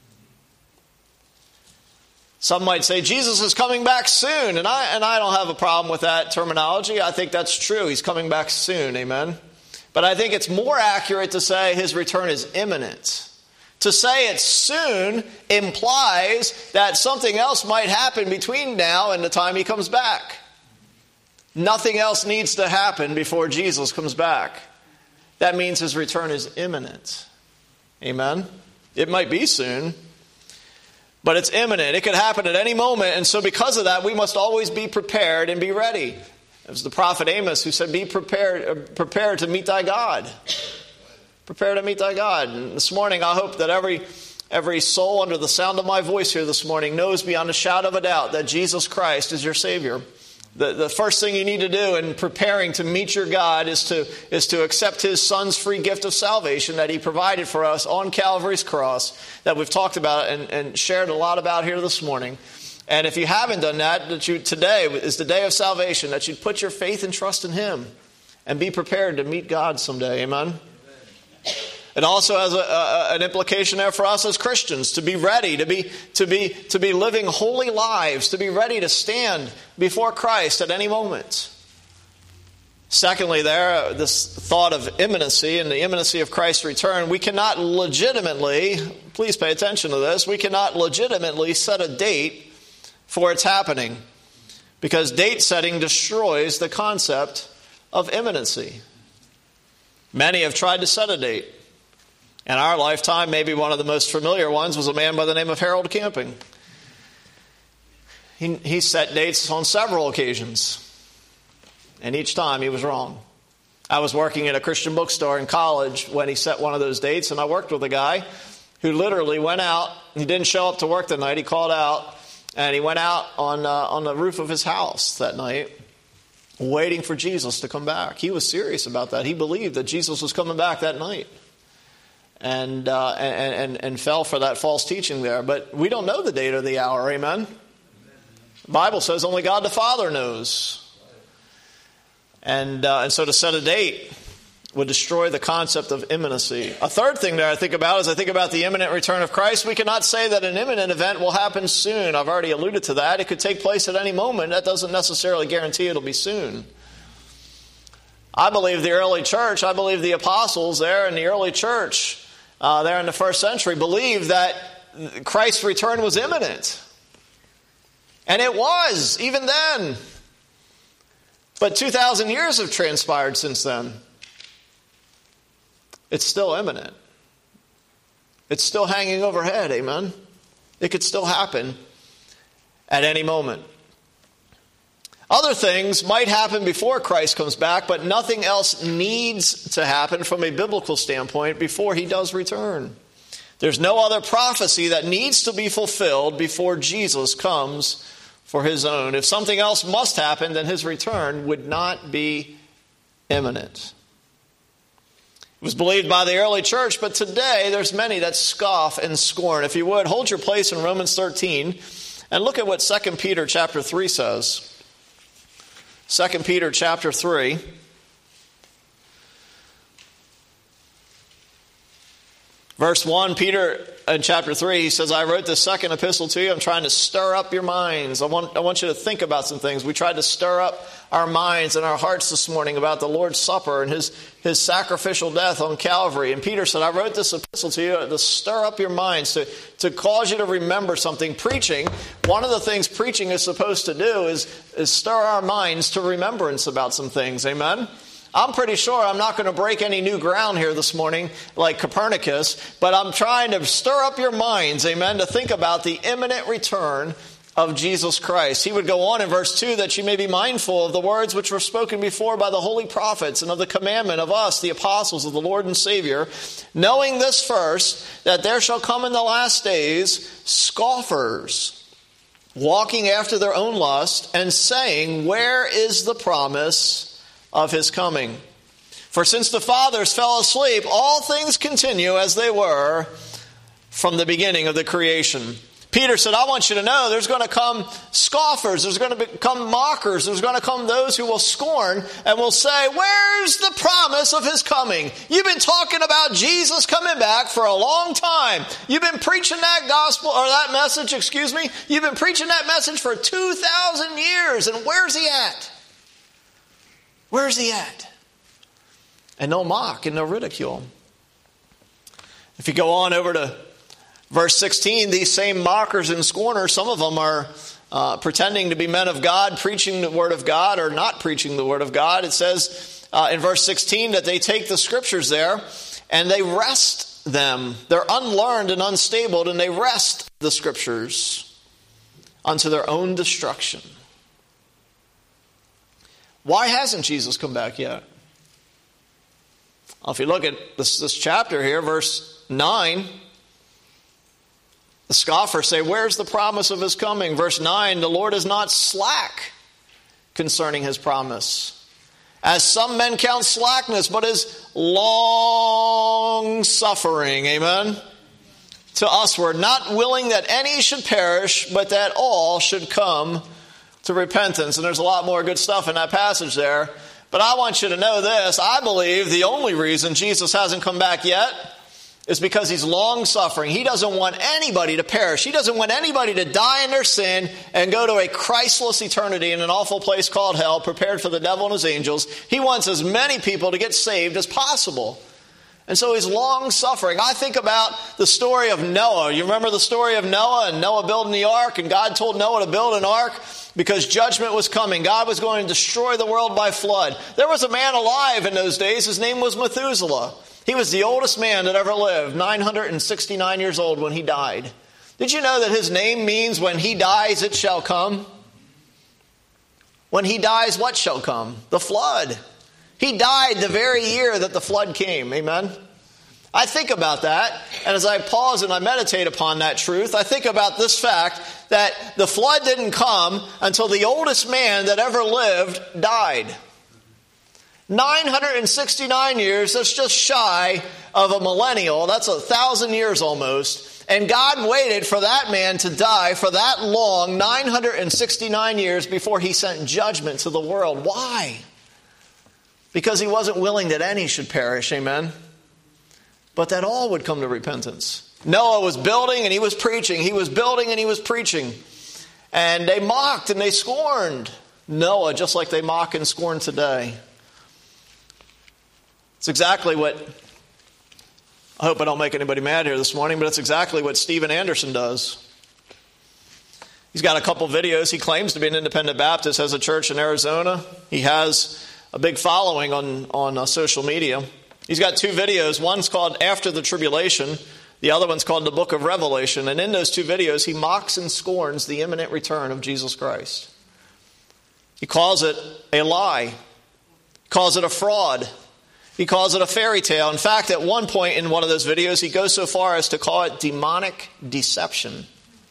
Some might say, Jesus is coming back soon, and I, and I don't have a problem with that terminology. I think that's true. He's coming back soon, amen? But I think it's more accurate to say His return is imminent. To say it's soon implies that something else might happen between now and the time He comes back. Nothing else needs to happen before Jesus comes back. That means His return is imminent. Amen? It might be soon, but it's imminent. It could happen at any moment, and so because of that, we must always be prepared and be ready. It was the prophet Amos who said, be prepared, prepared to meet thy God. Prepare to meet thy God. And this morning, I hope that every, every soul under the sound of my voice here this morning knows beyond a shadow of a doubt that Jesus Christ is your Savior. The, the first thing you need to do in preparing to meet your God is to, is to accept His Son's free gift of salvation that He provided for us on Calvary's cross, that we've talked about and, and shared a lot about here this morning. And if you haven't done that, that you, today is the day of salvation, that you'd put your faith and trust in Him and be prepared to meet God someday. Amen? Amen. It also has a, a, an implication there for us as Christians to be ready, to be, to, be, to be living holy lives, to be ready to stand before Christ at any moment. Secondly, there, this thought of imminency and the imminency of Christ's return, we cannot legitimately, please pay attention to this, we cannot legitimately set a date for its happening, because date setting destroys the concept of imminency. Many have tried to set a date. In our lifetime, maybe one of the most familiar ones was a man by the name of Harold Camping. He, he set dates on several occasions, and each time he was wrong. I was working at a Christian bookstore in college when he set one of those dates, and I worked with a guy who literally went out. He didn't show up to work that night. He called out, And he went out on, uh, on the roof of his house that night, waiting for Jesus to come back. He was serious about that. He believed that Jesus was coming back that night. And, uh, and, and, and fell for that false teaching there. But we don't know the date or the hour, amen? The Bible says only God the Father knows. And, uh, and so to set a date would destroy the concept of imminency. A third thing that I think about is I think about the imminent return of Christ. We cannot say that an imminent event will happen soon. I've already alluded to that. It could take place at any moment. That doesn't necessarily guarantee it'll be soon. I believe the early church, I believe the apostles there in the early church, uh, there in the first century, believed that Christ's return was imminent. And it was, even then. But two thousand years have transpired since then. It's still imminent. It's still hanging overhead, amen? It could still happen at any moment. Other things might happen before Christ comes back, but nothing else needs to happen from a biblical standpoint before he does return. There's no other prophecy that needs to be fulfilled before Jesus comes for his own. If something else must happen, then his return would not be imminent. It was believed by the early church, but today there's many that scoff and scorn. If you would, hold your place in Romans thirteen and look at what Second Peter chapter three says. Second Peter chapter three. Verse one, Peter in chapter three, he says, I wrote this second epistle to you. I'm trying to stir up your minds. I want, I want you to think about some things. We tried to stir up our minds and our hearts this morning about the Lord's Supper and his, his sacrificial death on Calvary. And Peter said, I wrote this epistle to you to stir up your minds, to, to cause you to remember something. Preaching, one of the things preaching is supposed to do is, is stir our minds to remembrance about some things. Amen? I'm pretty sure I'm not going to break any new ground here this morning like Copernicus, but I'm trying to stir up your minds, amen, to think about the imminent return of Jesus Christ. He would go on in verse two that you may be mindful of the words which were spoken before by the holy prophets and of the commandment of us, the apostles of the Lord and Savior, knowing this first, that there shall come in the last days scoffers, walking after their own lust and saying, where is the promise of his coming? For since the fathers fell asleep, all things continue as they were from the beginning of the creation. Peter said, I want you to know there's going to come scoffers, there's going to come mockers, there's going to come those who will scorn and will say, where's the promise of his coming? You've been talking about Jesus coming back for a long time. You've been preaching that gospel, or that message, excuse me. You've been preaching that message for two thousand years, and where's he at? Where's he at? And no mock and no ridicule. If you go on over to verse sixteen, these same mockers and scorners, some of them are uh, pretending to be men of God, preaching the word of God or not preaching the word of God. It says uh, in verse sixteen that they take the scriptures there and they wrest them. They're unlearned and unstable, and they wrest the scriptures unto their own destruction. Why hasn't Jesus come back yet? Well, if you look at this, this chapter here, verse nine, the scoffers say, where's the promise of his coming? Verse nine, the Lord is not slack concerning his promise, as some men count slackness, but is long suffering. Amen? To usward, not willing that any should perish, but that all should come to repentance. And there's a lot more good stuff in that passage there. But I want you to know this. I believe the only reason Jesus hasn't come back yet is because he's long suffering. He doesn't want anybody to perish. He doesn't want anybody to die in their sin and go to a Christless eternity in an awful place called hell, prepared for the devil and his angels. He wants as many people to get saved as possible. And so he's long suffering. I think about the story of Noah. You remember the story of Noah and Noah building the ark, and God told Noah to build an ark because judgment was coming. God was going to destroy the world by flood. There was a man alive in those days. His name was Methuselah. He was the oldest man that ever lived, nine hundred sixty-nine years old when he died. Did you know that his name means when he dies, it shall come? When he dies, what shall come? The flood. He died the very year that the flood came. Amen? I think about that, and as I pause and I meditate upon that truth, I think about this fact that the flood didn't come until the oldest man that ever lived died. nine hundred sixty-nine years, that's just shy of a millennial. That's a thousand years almost. And God waited for that man to die for that long, nine hundred sixty-nine years, before he sent judgment to the world. Why? Because he wasn't willing that any should perish, amen? But that all would come to repentance. Noah was building and he was preaching. He was building and he was preaching. And they mocked and they scorned Noah just like they mock and scorn today. It's exactly what, I hope I don't make anybody mad here this morning, but it's exactly what Steven Anderson does. He's got a couple videos. He claims to be an independent Baptist, has a church in Arizona. He has a big following on, on uh, social media. He's got two videos. One's called After the Tribulation. The other one's called The Book of Revelation. And in those two videos, he mocks and scorns the imminent return of Jesus Christ. He calls it a lie. He calls it a fraud. He calls it a fairy tale. In fact, at one point in one of those videos, he goes so far as to call it demonic deception.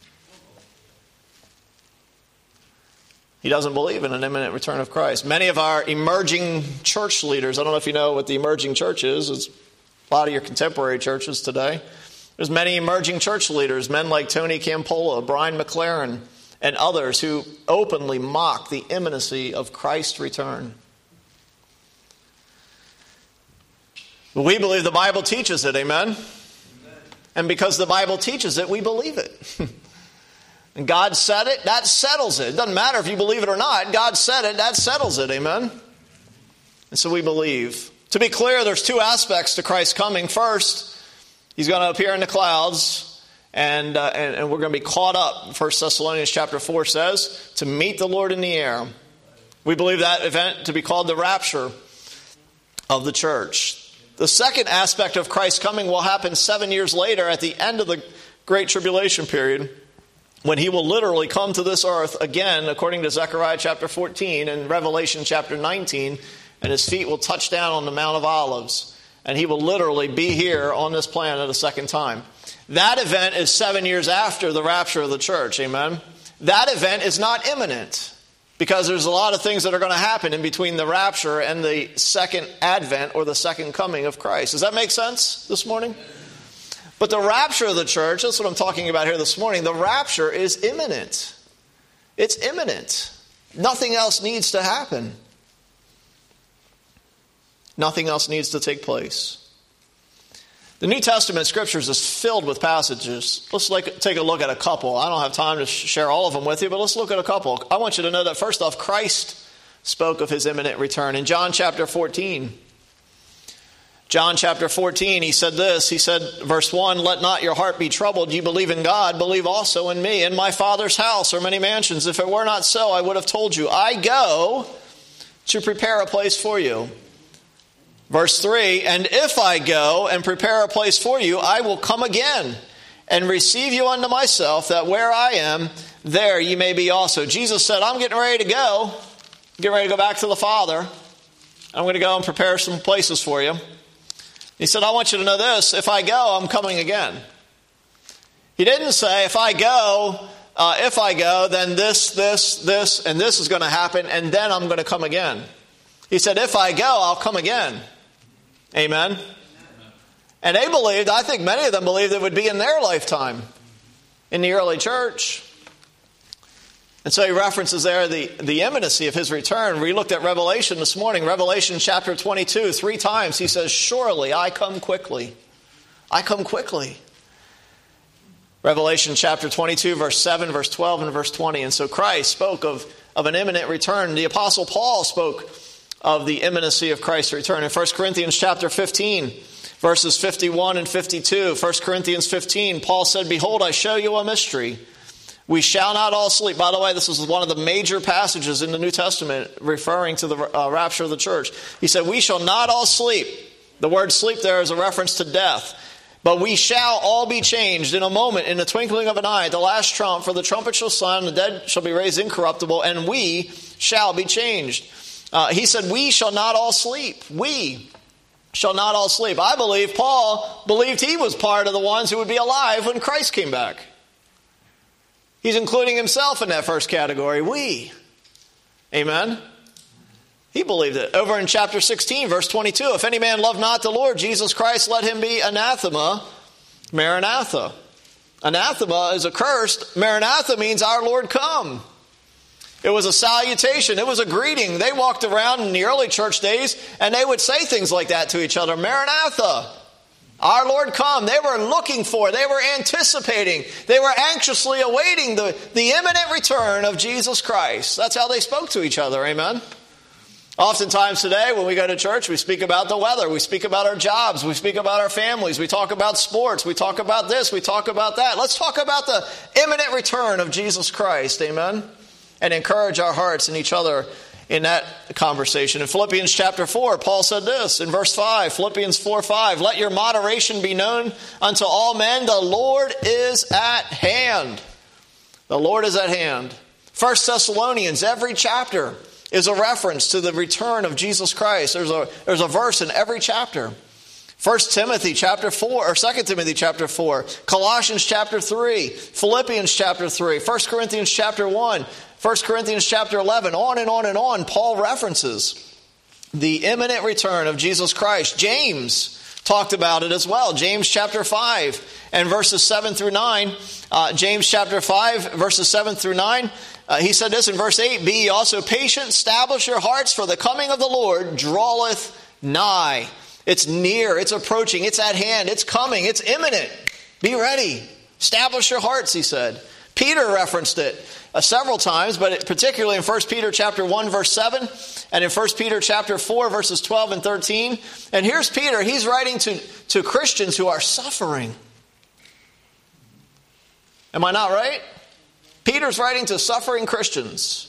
He doesn't believe in an imminent return of Christ. Many of our emerging church leaders, I don't know if you know what the emerging church is. It's a lot of your contemporary churches today. There's many emerging church leaders, men like Tony Campola, Brian McLaren, and others who openly mock the imminency of Christ's return. But we believe the Bible teaches it, amen? Amen. And because the Bible teaches it, we believe it. And God said it, that settles it. It doesn't matter if you believe it or not. God said it, that settles it. Amen? And so we believe. To be clear, there's two aspects to Christ's coming. First, he's going to appear in the clouds, and, uh, and, and we're going to be caught up. First Thessalonians chapter four says, to meet the Lord in the air. We believe that event to be called the rapture of the church. The second aspect of Christ's coming will happen seven years later at the end of the Great Tribulation period, when he will literally come to this earth again, according to Zechariah chapter fourteen and Revelation chapter nineteen, and his feet will touch down on the Mount of Olives, and he will literally be here on this planet a second time. That event is seven years after the rapture of the church, amen? That event is not imminent, because there's a lot of things that are going to happen in between the rapture and the second advent or the second coming of Christ. Does that make sense this morning? But the rapture of the church, that's what I'm talking about here this morning, the rapture is imminent. It's imminent. Nothing else needs to happen. Nothing else needs to take place. The New Testament Scriptures is filled with passages. Let's like, take a look at a couple. I don't have time to share all of them with you, but let's look at a couple. I want you to know that first off, Christ spoke of his imminent return. In John chapter fourteen, John chapter fourteen, he said this, he said, verse one, let not your heart be troubled. You believe in God, believe also in me. In my Father's house are many mansions. If it were not so, I would have told you. I go to prepare a place for you. Verse three, and if I go and prepare a place for you, I will come again and receive you unto myself, that where I am, there you may be also. Jesus said, I'm getting ready to go. I'm getting ready to go back to the Father. I'm going to go and prepare some places for you. He said, I want you to know this, if I go, I'm coming again. He didn't say, if I go, uh, if I go, then this, this, this, and this is going to happen, and then I'm going to come again. He said, if I go, I'll come again. Amen? Amen. And they believed, I think many of them believed it would be in their lifetime, in the early church. And so he references there the, the imminency of his return. We looked at Revelation this morning. Revelation chapter twenty-two, three times he says, surely I come quickly. I come quickly. Revelation chapter twenty-two, verse seven, verse twelve, and verse twenty. And so Christ spoke of, of an imminent return. The Apostle Paul spoke of the imminency of Christ's return. In First Corinthians chapter fifteen, verses fifty-one and fifty-two, First Corinthians fifteen, Paul said, behold, I show you a mystery. We shall not all sleep. By the way, this is one of the major passages in the New Testament referring to the uh, rapture of the church. He said, we shall not all sleep. The word sleep there is a reference to death. But we shall all be changed in a moment, in the twinkling of an eye, at the last trump. For the trumpet shall sound, and the dead shall be raised incorruptible, and we shall be changed. Uh, he said, we shall not all sleep. We. Shall not all sleep? I believe Paul believed he was part of the ones who would be alive when Christ came back. He's including himself in that first category. We. Amen? He believed it. Over in chapter sixteen, verse twenty-two, if any man love not the Lord Jesus Christ, let him be anathema, Maranatha. Anathema is accursed. Maranatha means our Lord come. It was a salutation. It was a greeting. They walked around in the early church days and they would say things like that to each other. Maranatha, our Lord come. They were looking for, they were anticipating, they were anxiously awaiting the, the imminent return of Jesus Christ. That's how they spoke to each other. Amen. Oftentimes today when we go to church, we speak about the weather, we speak about our jobs, we speak about our families, we talk about sports, we talk about this, we talk about that. Let's talk about the imminent return of Jesus Christ. Amen. And encourage our hearts and each other in that conversation. In Philippians chapter four, Paul said this in verse five, Philippians four five, let your moderation be known unto all men. The Lord is at hand. The Lord is at hand. First Thessalonians, every chapter is a reference to the return of Jesus Christ. There's a, there's a verse in every chapter. First Timothy chapter four, or Second Timothy chapter four, Colossians chapter three, Philippians chapter three, First Corinthians chapter one, First Corinthians chapter eleven, on and on and on, Paul references the imminent return of Jesus Christ. James talked about it as well. James chapter five and verses seven through nine. Uh, James chapter five, verses seven through nine. Uh, he said this in verse eight, be ye also patient, establish your hearts, for the coming of the Lord draweth nigh. It's near, it's approaching, it's at hand, it's coming, it's imminent. Be ready. Establish your hearts, he said. Peter referenced it uh, several times, but it, particularly in First Peter chapter one, verse seven, and in First Peter chapter four, verses twelve and thirteen. And here's Peter, he's writing to, to Christians who are suffering. Am I not right? Peter's writing to suffering Christians.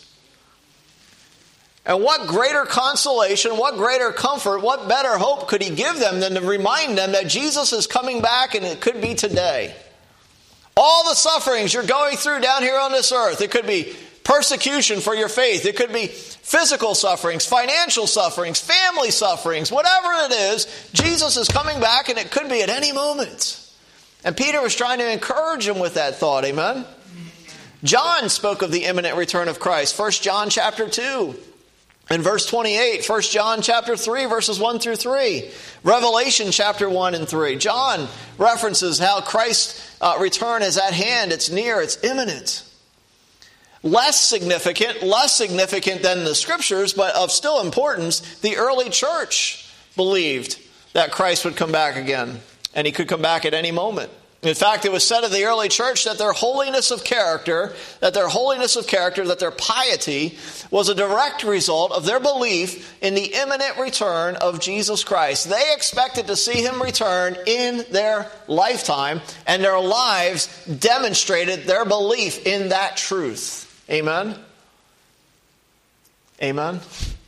And what greater consolation, what greater comfort, what better hope could he give them than to remind them that Jesus is coming back, and it could be today. All the sufferings you're going through down here on this earth, it could be persecution for your faith, it could be physical sufferings, financial sufferings, family sufferings, whatever it is, Jesus is coming back, and it could be at any moment. And Peter was trying to encourage him with that thought, amen? John spoke of the imminent return of Christ. First John chapter two. In verse twenty-eight, First John chapter three, verses one through three. Revelation chapter one and three. John references how Christ's uh, return is at hand. It's near. It's imminent. Less significant, less significant than the scriptures, but of still importance, the early church believed that Christ would come back again. And he could come back at any moment. In fact, it was said of the early church that their holiness of character, that their holiness of character, that their piety was a direct result of their belief in the imminent return of Jesus Christ. They expected to see him return in their lifetime, and their lives demonstrated their belief in that truth. Amen? Amen?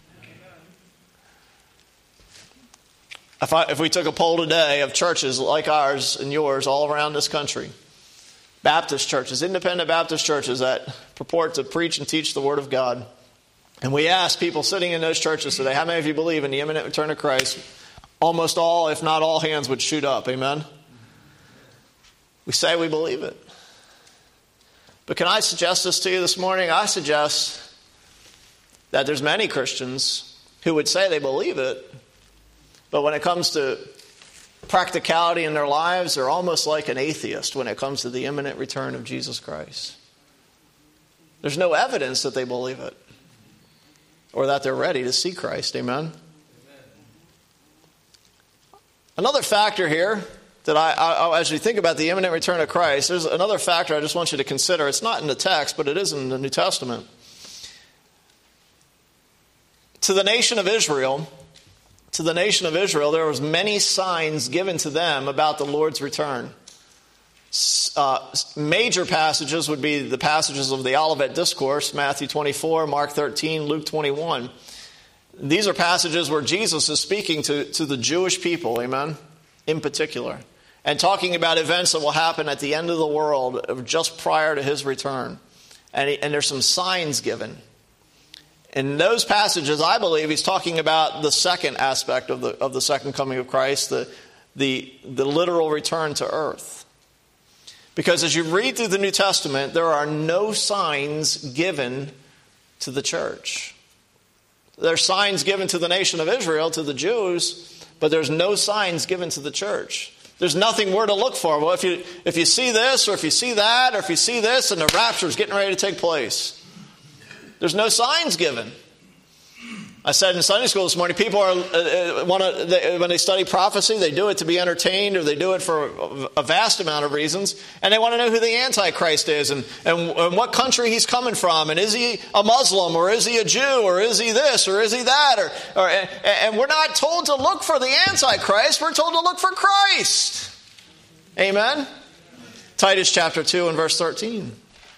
If, I, if we took a poll today of churches like ours and yours all around this country, Baptist churches, independent Baptist churches that purport to preach and teach the Word of God, and we asked people sitting in those churches today, how many of you believe in the imminent return of Christ? Almost all, if not all, hands would shoot up. Amen? We say we believe it. But can I suggest this to you this morning? I suggest that there's many Christians who would say they believe it, but when it comes to practicality in their lives, they're almost like an atheist when it comes to the imminent return of Jesus Christ. There's no evidence that they believe it or that they're ready to see Christ. Amen? Amen. Another factor here that I, I, as we think about the imminent return of Christ, there's another factor I just want you to consider. It's not in the text, but it is in the New Testament. To the nation of Israel, To the nation of Israel, there was many signs given to them about the Lord's return. Uh, major passages would be the passages of the Olivet Discourse, Matthew twenty-four, Mark thirteen, Luke twenty-one. These are passages where Jesus is speaking to, to the Jewish people, amen, in particular, and talking about events that will happen at the end of the world just prior to his return. And, he, and there's some signs given. In those passages, I believe he's talking about the second aspect of the of the second coming of Christ, the the the literal return to earth. Because as you read through the New Testament, there are no signs given to the church. There are signs given to the nation of Israel, to the Jews, but there's no signs given to the church. There's nothing we're to look for. Well, if you if you see this, or if you see that, or if you see this, and the rapture is getting ready to take place. There's no signs given. I said in Sunday school this morning, people are uh, want to they, when they study prophecy, they do it to be entertained, or they do it for a vast amount of reasons, and they want to know who the Antichrist is, and, and, and what country he's coming from, and is he a Muslim, or is he a Jew, or is he this, or is he that, or, or and we're not told to look for the Antichrist. We're told to look for Christ. Amen. Titus chapter two and verse thirteen.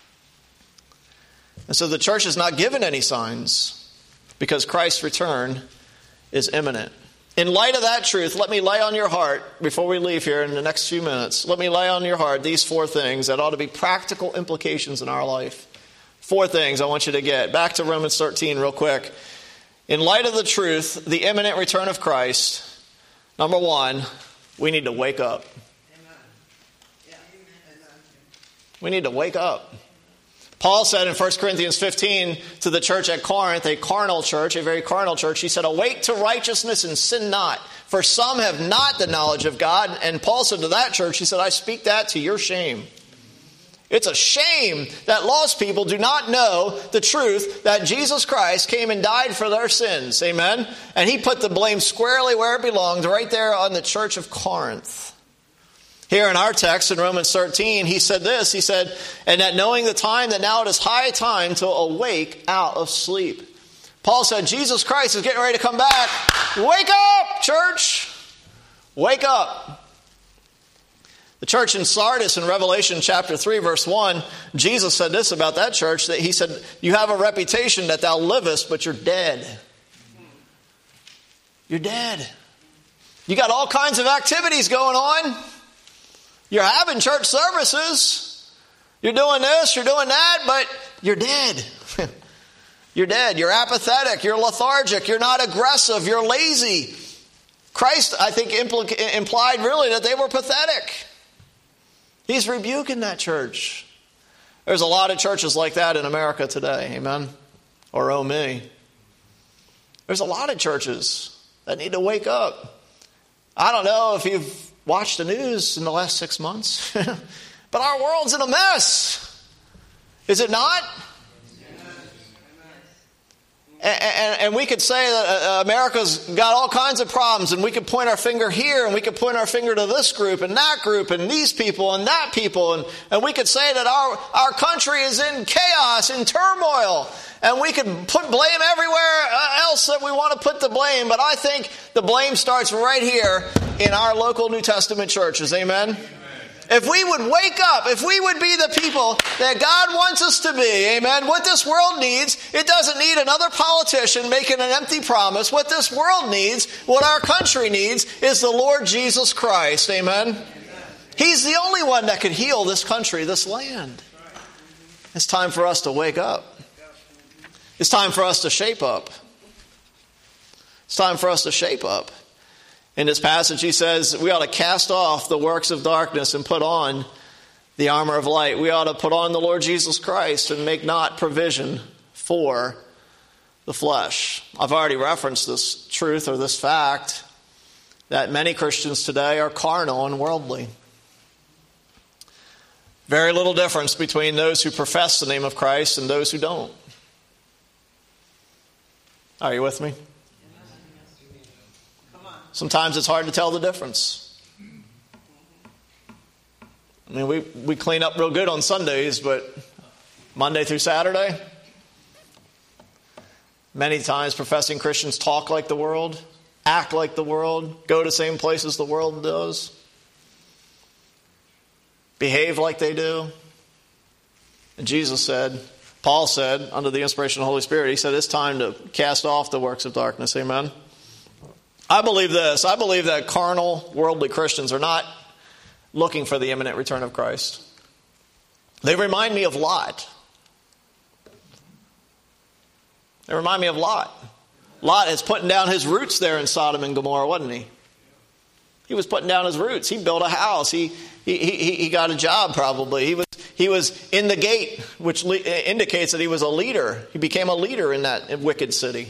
And so the church is not given any signs because Christ's return is imminent. In light of that truth, let me lay on your heart, before we leave here in the next few minutes, let me lay on your heart these four things that ought to be practical implications in our life. Four things I want you to get. Back to Romans thirteen real quick. In light of the truth, the imminent return of Christ, number one, we need to wake up. We need to wake up. Paul said in First Corinthians fifteen to the church at Corinth, a carnal church, a very carnal church, he said, awake to righteousness and sin not, for some have not the knowledge of God. And Paul said to that church, he said, I speak that to your shame. It's a shame that lost people do not know the truth that Jesus Christ came and died for their sins. Amen? And he put the blame squarely where it belonged, right there on the church of Corinth. Here in our text in Romans thirteen, he said this, he said, and that knowing the time, that now it is high time to awake out of sleep. Paul said, Jesus Christ is getting ready to come back. Wake up, church. Wake up. The church in Sardis in Revelation chapter three, verse one, Jesus said this about that church, that he said, you have a reputation that thou livest, but you're dead. You're dead. You got all kinds of activities going on. You're having church services. You're doing this, you're doing that, but you're dead. You're dead. You're apathetic. You're lethargic. You're not aggressive. You're lazy. Christ, I think, impl- implied really that they were pathetic. He's rebuking that church. There's a lot of churches like that in America today. Amen? Or oh me. There's a lot of churches that need to wake up. I don't know if you've watched the news in the last six months, but our world's in a mess. Is it not? And, and, and we could say that America's got all kinds of problems, and we could point our finger here, and we could point our finger to this group and that group and these people and that people, and, and we could say that our, our country is in chaos, in turmoil, and we could put blame everywhere else that we want to put the blame, but I think the blame starts right here in our local New Testament churches. Amen? If we would wake up, if we would be the people that God wants us to be, amen, what this world needs, it doesn't need another politician making an empty promise. What this world needs, what our country needs, is the Lord Jesus Christ, amen. Amen. He's the only one that could heal this country, this land. It's time for us to wake up. It's time for us to shape up. It's time for us to shape up. In this passage, he says we ought to cast off the works of darkness and put on the armor of light. We ought to put on the Lord Jesus Christ and make not provision for the flesh. I've already referenced this truth or this fact that many Christians today are carnal and worldly. Very little difference between those who profess the name of Christ and those who don't. Are you with me? Sometimes it's hard to tell the difference. I mean, we, we clean up real good on Sundays, but Monday through Saturday, many times professing Christians talk like the world, act like the world, go to the same places the world does, behave like they do. And Jesus said, Paul said, under the inspiration of the Holy Spirit, he said it's time to cast off the works of darkness. Amen? I believe this. I believe that carnal, worldly Christians are not looking for the imminent return of Christ. They remind me of Lot. They remind me of Lot. Lot is putting down his roots there in Sodom and Gomorrah, wasn't he? He was putting down his roots. He built a house. He he he, he got a job probably. He was he was in the gate, which le- indicates that he was a leader. He became a leader in that wicked city.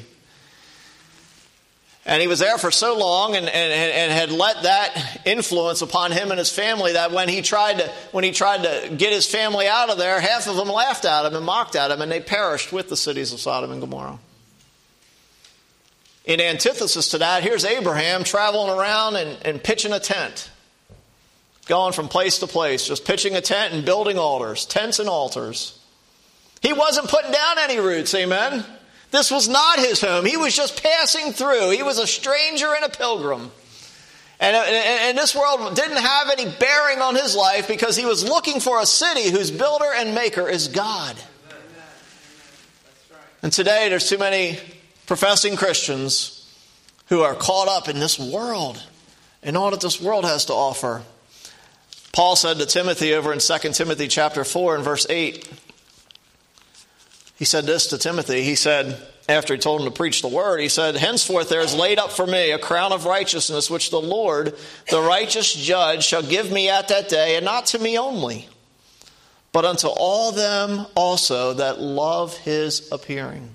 And he was there for so long and, and, and had let that influence upon him and his family that when he tried to when he tried to get his family out of there, half of them laughed at him and mocked at him, and they perished with the cities of Sodom and Gomorrah. In antithesis to that, here's Abraham traveling around and, and pitching a tent. Going from place to place, just pitching a tent and building altars, tents and altars. He wasn't putting down any roots, amen? This was not his home. He was just passing through. He was a stranger and a pilgrim. And, and, and this world didn't have any bearing on his life because he was looking for a city whose builder and maker is God. And today there's too many professing Christians who are caught up in this world and all that this world has to offer. Paul said to Timothy over in Second Timothy chapter four and verse eight, he said this to Timothy. He said, after he told him to preach the word, he said, henceforth there is laid up for me a crown of righteousness, which the Lord, the righteous judge, shall give me at that day, and not to me only, but unto all them also that love his appearing.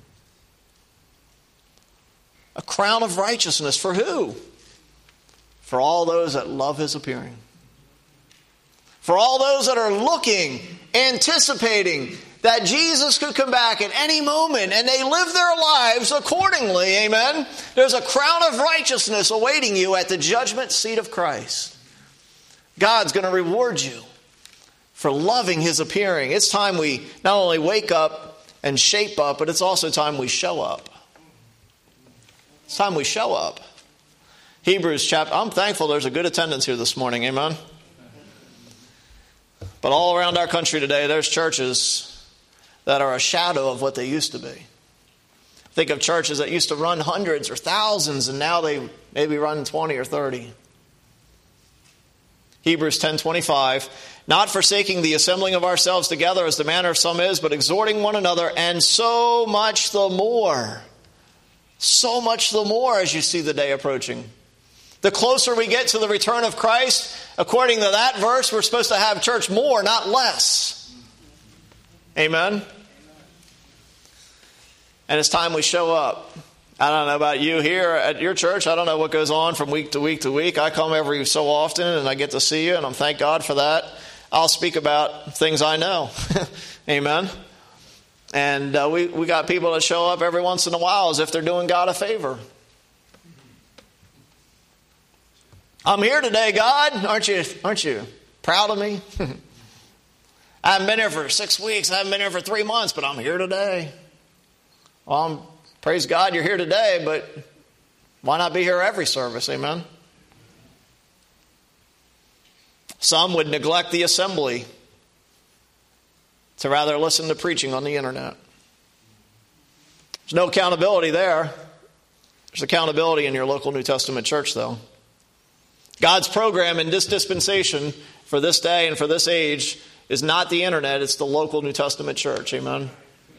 A crown of righteousness for who? For all those that love his appearing. For all those that are looking, anticipating that Jesus could come back at any moment, and they live their lives accordingly, amen? There's a crown of righteousness awaiting you at the judgment seat of Christ. God's going to reward you for loving his appearing. It's time we not only wake up and shape up, but it's also time we show up. It's time we show up. Hebrews chapter, I'm thankful there's a good attendance here this morning, amen? But all around our country today, there's churches that are a shadow of what they used to be. Think of churches that used to run hundreds or thousands, and now they maybe run twenty or thirty. Hebrews ten twenty-five, not forsaking the assembling of ourselves together as the manner of some is, but exhorting one another, and so much the more. So much the more as you see the day approaching. The closer we get to the return of Christ, according to that verse, we're supposed to have church more, not less. Amen? And it's time we show up. I don't know about you here at your church. I don't know what goes on from week to week to week. I come every so often and I get to see you, and I'm thank God for that. I'll speak about things I know. Amen? And uh, we, we got people that show up every once in a while as if they're doing God a favor. I'm here today, God. Aren't you, aren't you proud of me? I haven't been here for six weeks. I haven't been here for three months, but I'm here today. Well, I'm, praise God you're here today, but why not be here every service? Amen? Some would neglect the assembly to rather listen to preaching on the internet. There's no accountability there. There's accountability in your local New Testament church, though. God's program in this dispensation for this day and for this age is not the internet, it's the local New Testament church. Amen?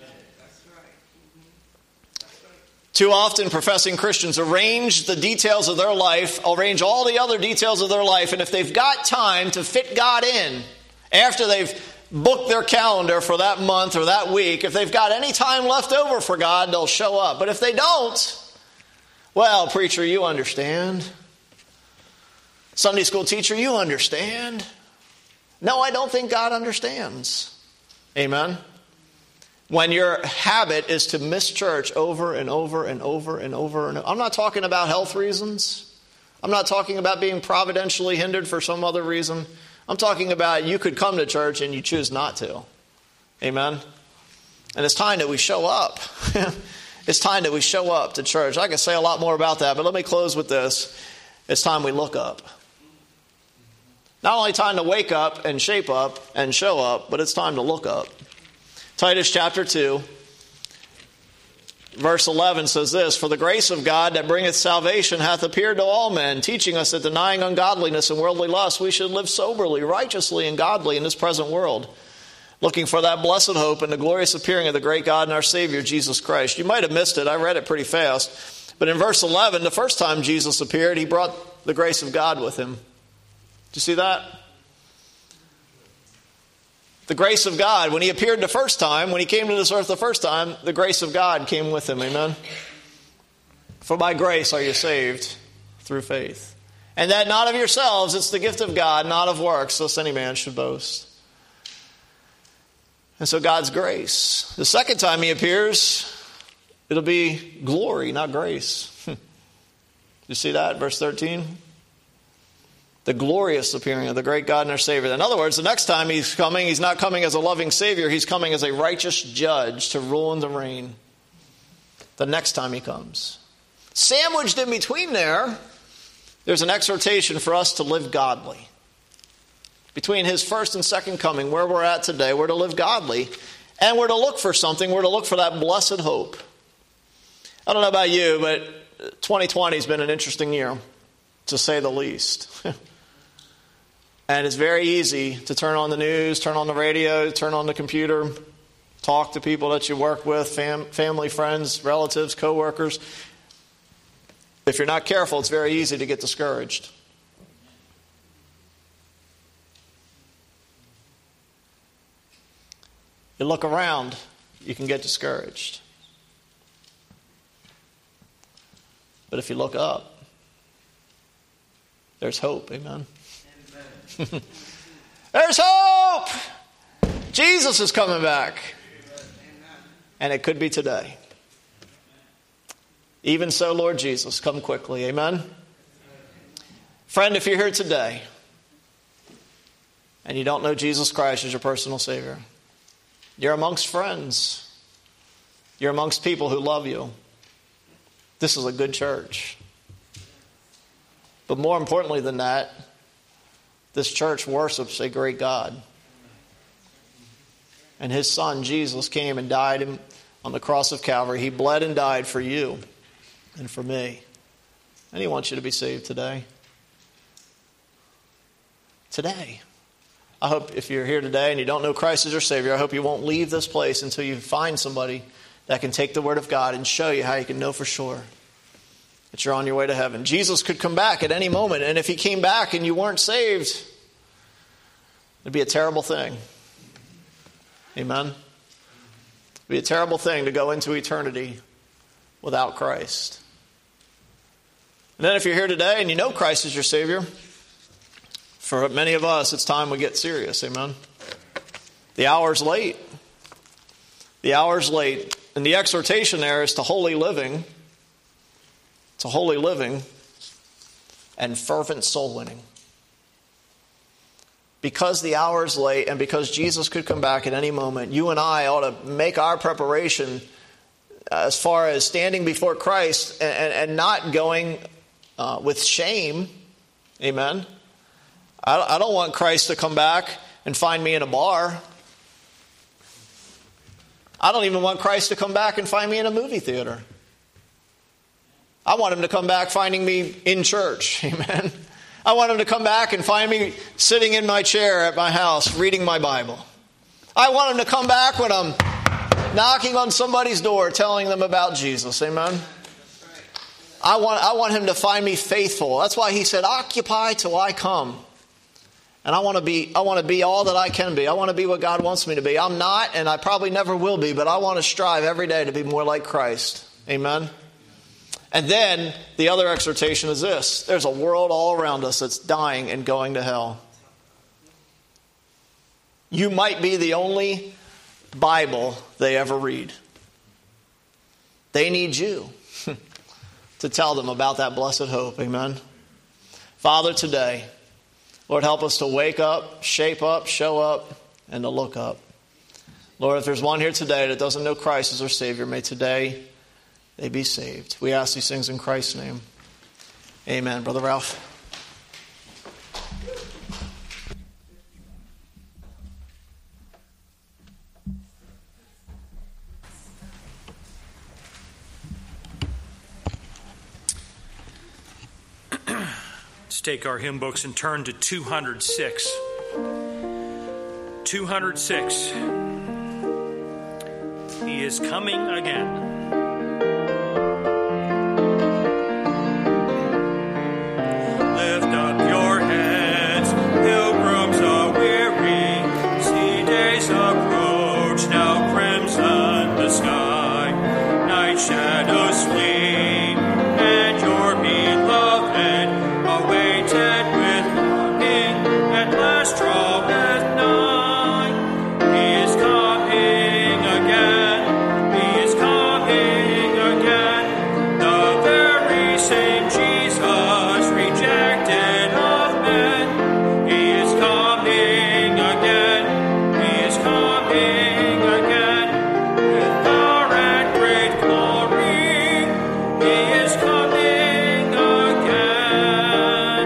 Too often, professing Christians arrange the details of their life, arrange all the other details of their life, and if they've got time to fit God in, after they've booked their calendar for that month or that week, if they've got any time left over for God, they'll show up. But if they don't, well, preacher, you understand. Sunday school teacher, you understand. No, I don't think God understands. Amen? When your habit is to miss church over and over and over and over and over. I'm not talking about health reasons. I'm not talking about being providentially hindered for some other reason. I'm talking about you could come to church and you choose not to. Amen? And it's time that we show up. It's time that we show up to church. I could say a lot more about that, but let me close with this. It's time we look up. Not only time to wake up and shape up and show up, but it's time to look up. Titus chapter two, verse eleven says this, for the grace of God that bringeth salvation hath appeared to all men, teaching us that denying ungodliness and worldly lust, we should live soberly, righteously, and godly in this present world, looking for that blessed hope and the glorious appearing of the great God and our Savior, Jesus Christ. You might have missed it. I read it pretty fast. But in verse eleven, the first time Jesus appeared, he brought the grace of God with him. Do you see that? The grace of God. When he appeared the first time, when he came to this earth the first time, the grace of God came with him. Amen? For by grace are you saved through faith. And that not of yourselves, it's the gift of God, not of works, lest any man should boast. And so God's grace. The second time he appears, it'll be glory, not grace. You see that? Verse thirteen. The glorious appearing of the great God and our Savior. In other words, the next time he's coming, he's not coming as a loving Savior. He's coming as a righteous judge to rule and to reign. The next time he comes. Sandwiched in between there, there's an exhortation for us to live godly. Between his first and second coming, where we're at today, we're to live godly. And we're to look for something. We're to look for that blessed hope. I don't know about you, but twenty twenty has been an interesting year, to say the least. And it's very easy to turn on the news, turn on the radio, turn on the computer, talk to people that you work with, fam- family, friends, relatives, co-workers. If you're not careful, it's very easy to get discouraged. You look around, you can get discouraged. But if you look up, there's hope. Amen. Amen. There's hope! Jesus is coming back. And it could be today. Even so, Lord Jesus, come quickly. Amen. Friend, if you're here today and you don't know Jesus Christ as your personal Savior, you're amongst friends. You're amongst people who love you. This is a good church. But more importantly than that, this church worships a great God. And his son, Jesus, came and died on the cross of Calvary. He bled and died for you and for me. And he wants you to be saved today. Today. I hope if you're here today and you don't know Christ as your Savior, I hope you won't leave this place until you find somebody that can take the Word of God and show you how you can know for sure that you're on your way to heaven. Jesus could come back at any moment, and if he came back and you weren't saved, it'd be a terrible thing. Amen? It'd be a terrible thing to go into eternity without Christ. And then if you're here today and you know Christ is your Savior, for many of us, it's time we get serious. Amen? The hour's late. The hour's late. And the exhortation there is to holy living, to holy living and fervent soul winning. Because the hour is late and because Jesus could come back at any moment, you and I ought to make our preparation as far as standing before Christ and, and, and not going uh, with shame. Amen. I, I don't want Christ to come back and find me in a bar. I don't even want Christ to come back and find me in a movie theater. I want him to come back finding me in church. Amen. I want him to come back and find me sitting in my chair at my house reading my Bible. I want him to come back when I'm knocking on somebody's door telling them about Jesus. Amen. I want, I want him to find me faithful. That's why he said, occupy till I come. And I want to be, I want to be all that I can be. I want to be what God wants me to be. I'm not, and I probably never will be, but I want to strive every day to be more like Christ. Amen. And then the other exhortation is this. There's a world all around us that's dying and going to hell. You might be the only Bible they ever read. They need you to tell them about that blessed hope. Amen. Father, today, Lord, help us to wake up, shape up, show up, and to look up. Lord, if there's one here today that doesn't know Christ as their Savior, may today they be saved. We ask these things in Christ's name. Amen. Brother Ralph. Let's take our hymn books and turn to two hundred six. two hundred six. He is coming again. Lift up your heads, pilgrims a-weary. See days approach, now crimson the sky. Night shadows flee, and your beloved awaited with longing at last draweth nigh. He is coming again, he is coming again, the very same Jesus rejected of men. He is coming again, he is coming again, with power and great glory. He is coming again.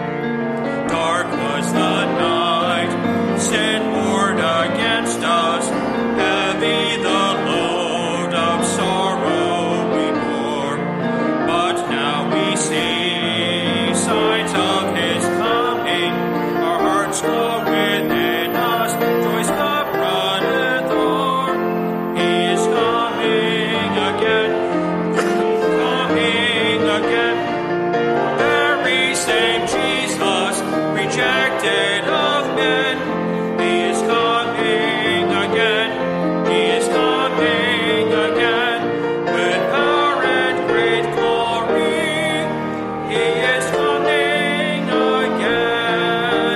Dark was the night, sin poured against us, heavy the load of sorrow we bore. But now we see signs of his coming, our hearts glow within us, joy's cup runneth o'er. He is coming again, coming again, very same Jesus, rejected of men. He is coming again, he is coming again, with power and great glory. He is coming again.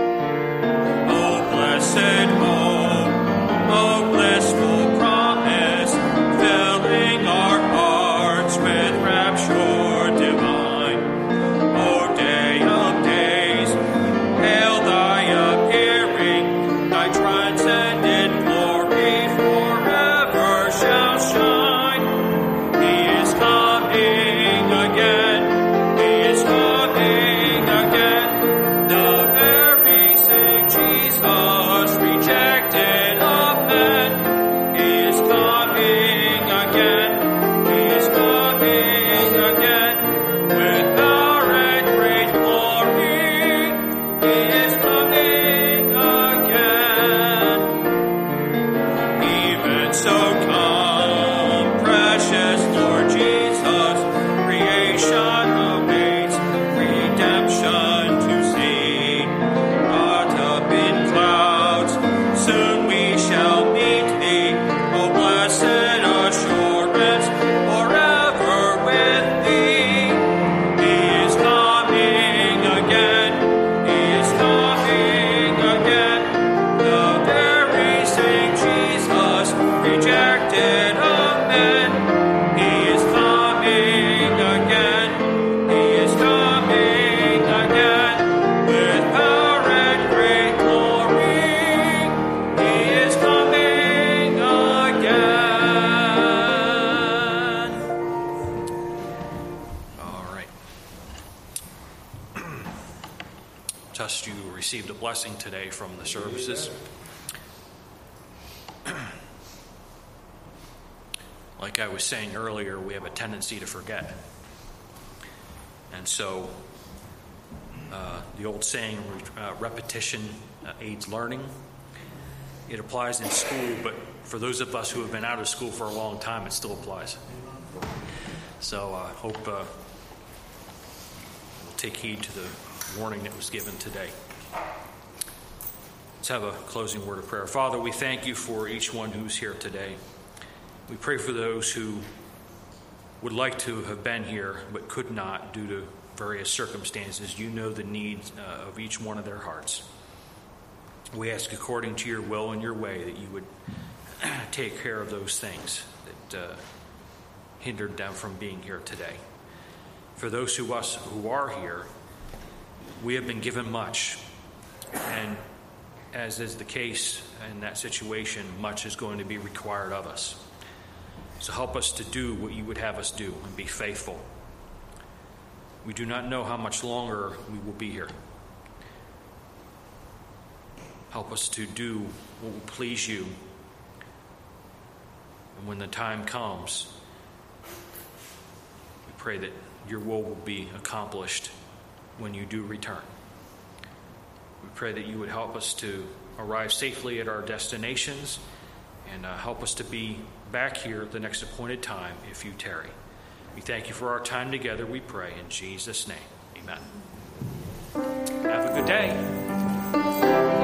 Oh, blessed hope, oh, blissful promise, filling our hearts with rapture divine. O day of days, hail thy appearing, thy transcendent glory forever shall shine. He is coming again, he is coming again, the very same Jesus rejected of men. He is coming again, he is coming again, with power and great glory. He is coming again. Even so come, precious Lord Jesus, creation awaits redemption to see. Brought up in clouds, soon we shall meet thee. O blessed assurance, forever with thee. He is coming again, he is coming again, the very same Jesus, rejected of men. He is coming again, he is coming again, with power and great glory. He is coming again. All right. Trust you received a blessing today from the services. Like I was saying earlier, we have a tendency to forget. And so uh, the old saying, uh, repetition uh, aids learning. It applies in school, but for those of us who have been out of school for a long time, it still applies. So I uh, hope uh, we'll take heed to the warning that was given today. Let's have a closing word of prayer. Father, we thank you for each one who's here today. We pray for those who would like to have been here but could not due to various circumstances. You know the needs uh, of each one of their hearts. We ask according to your will and your way that you would take care of those things that uh, hindered them from being here today. For those of us who are here, we have been given much, and as is the case in that situation, much is going to be required of us. So help us to do what you would have us do and be faithful. We do not know how much longer we will be here. Help us to do what will please you. And when the time comes, we pray that your will will be accomplished when you do return. We pray that you would help us to arrive safely at our destinations, and uh, help us to be back here at the next appointed time if you tarry. We thank you for our time together, we pray in Jesus' name. Amen. Have a good day.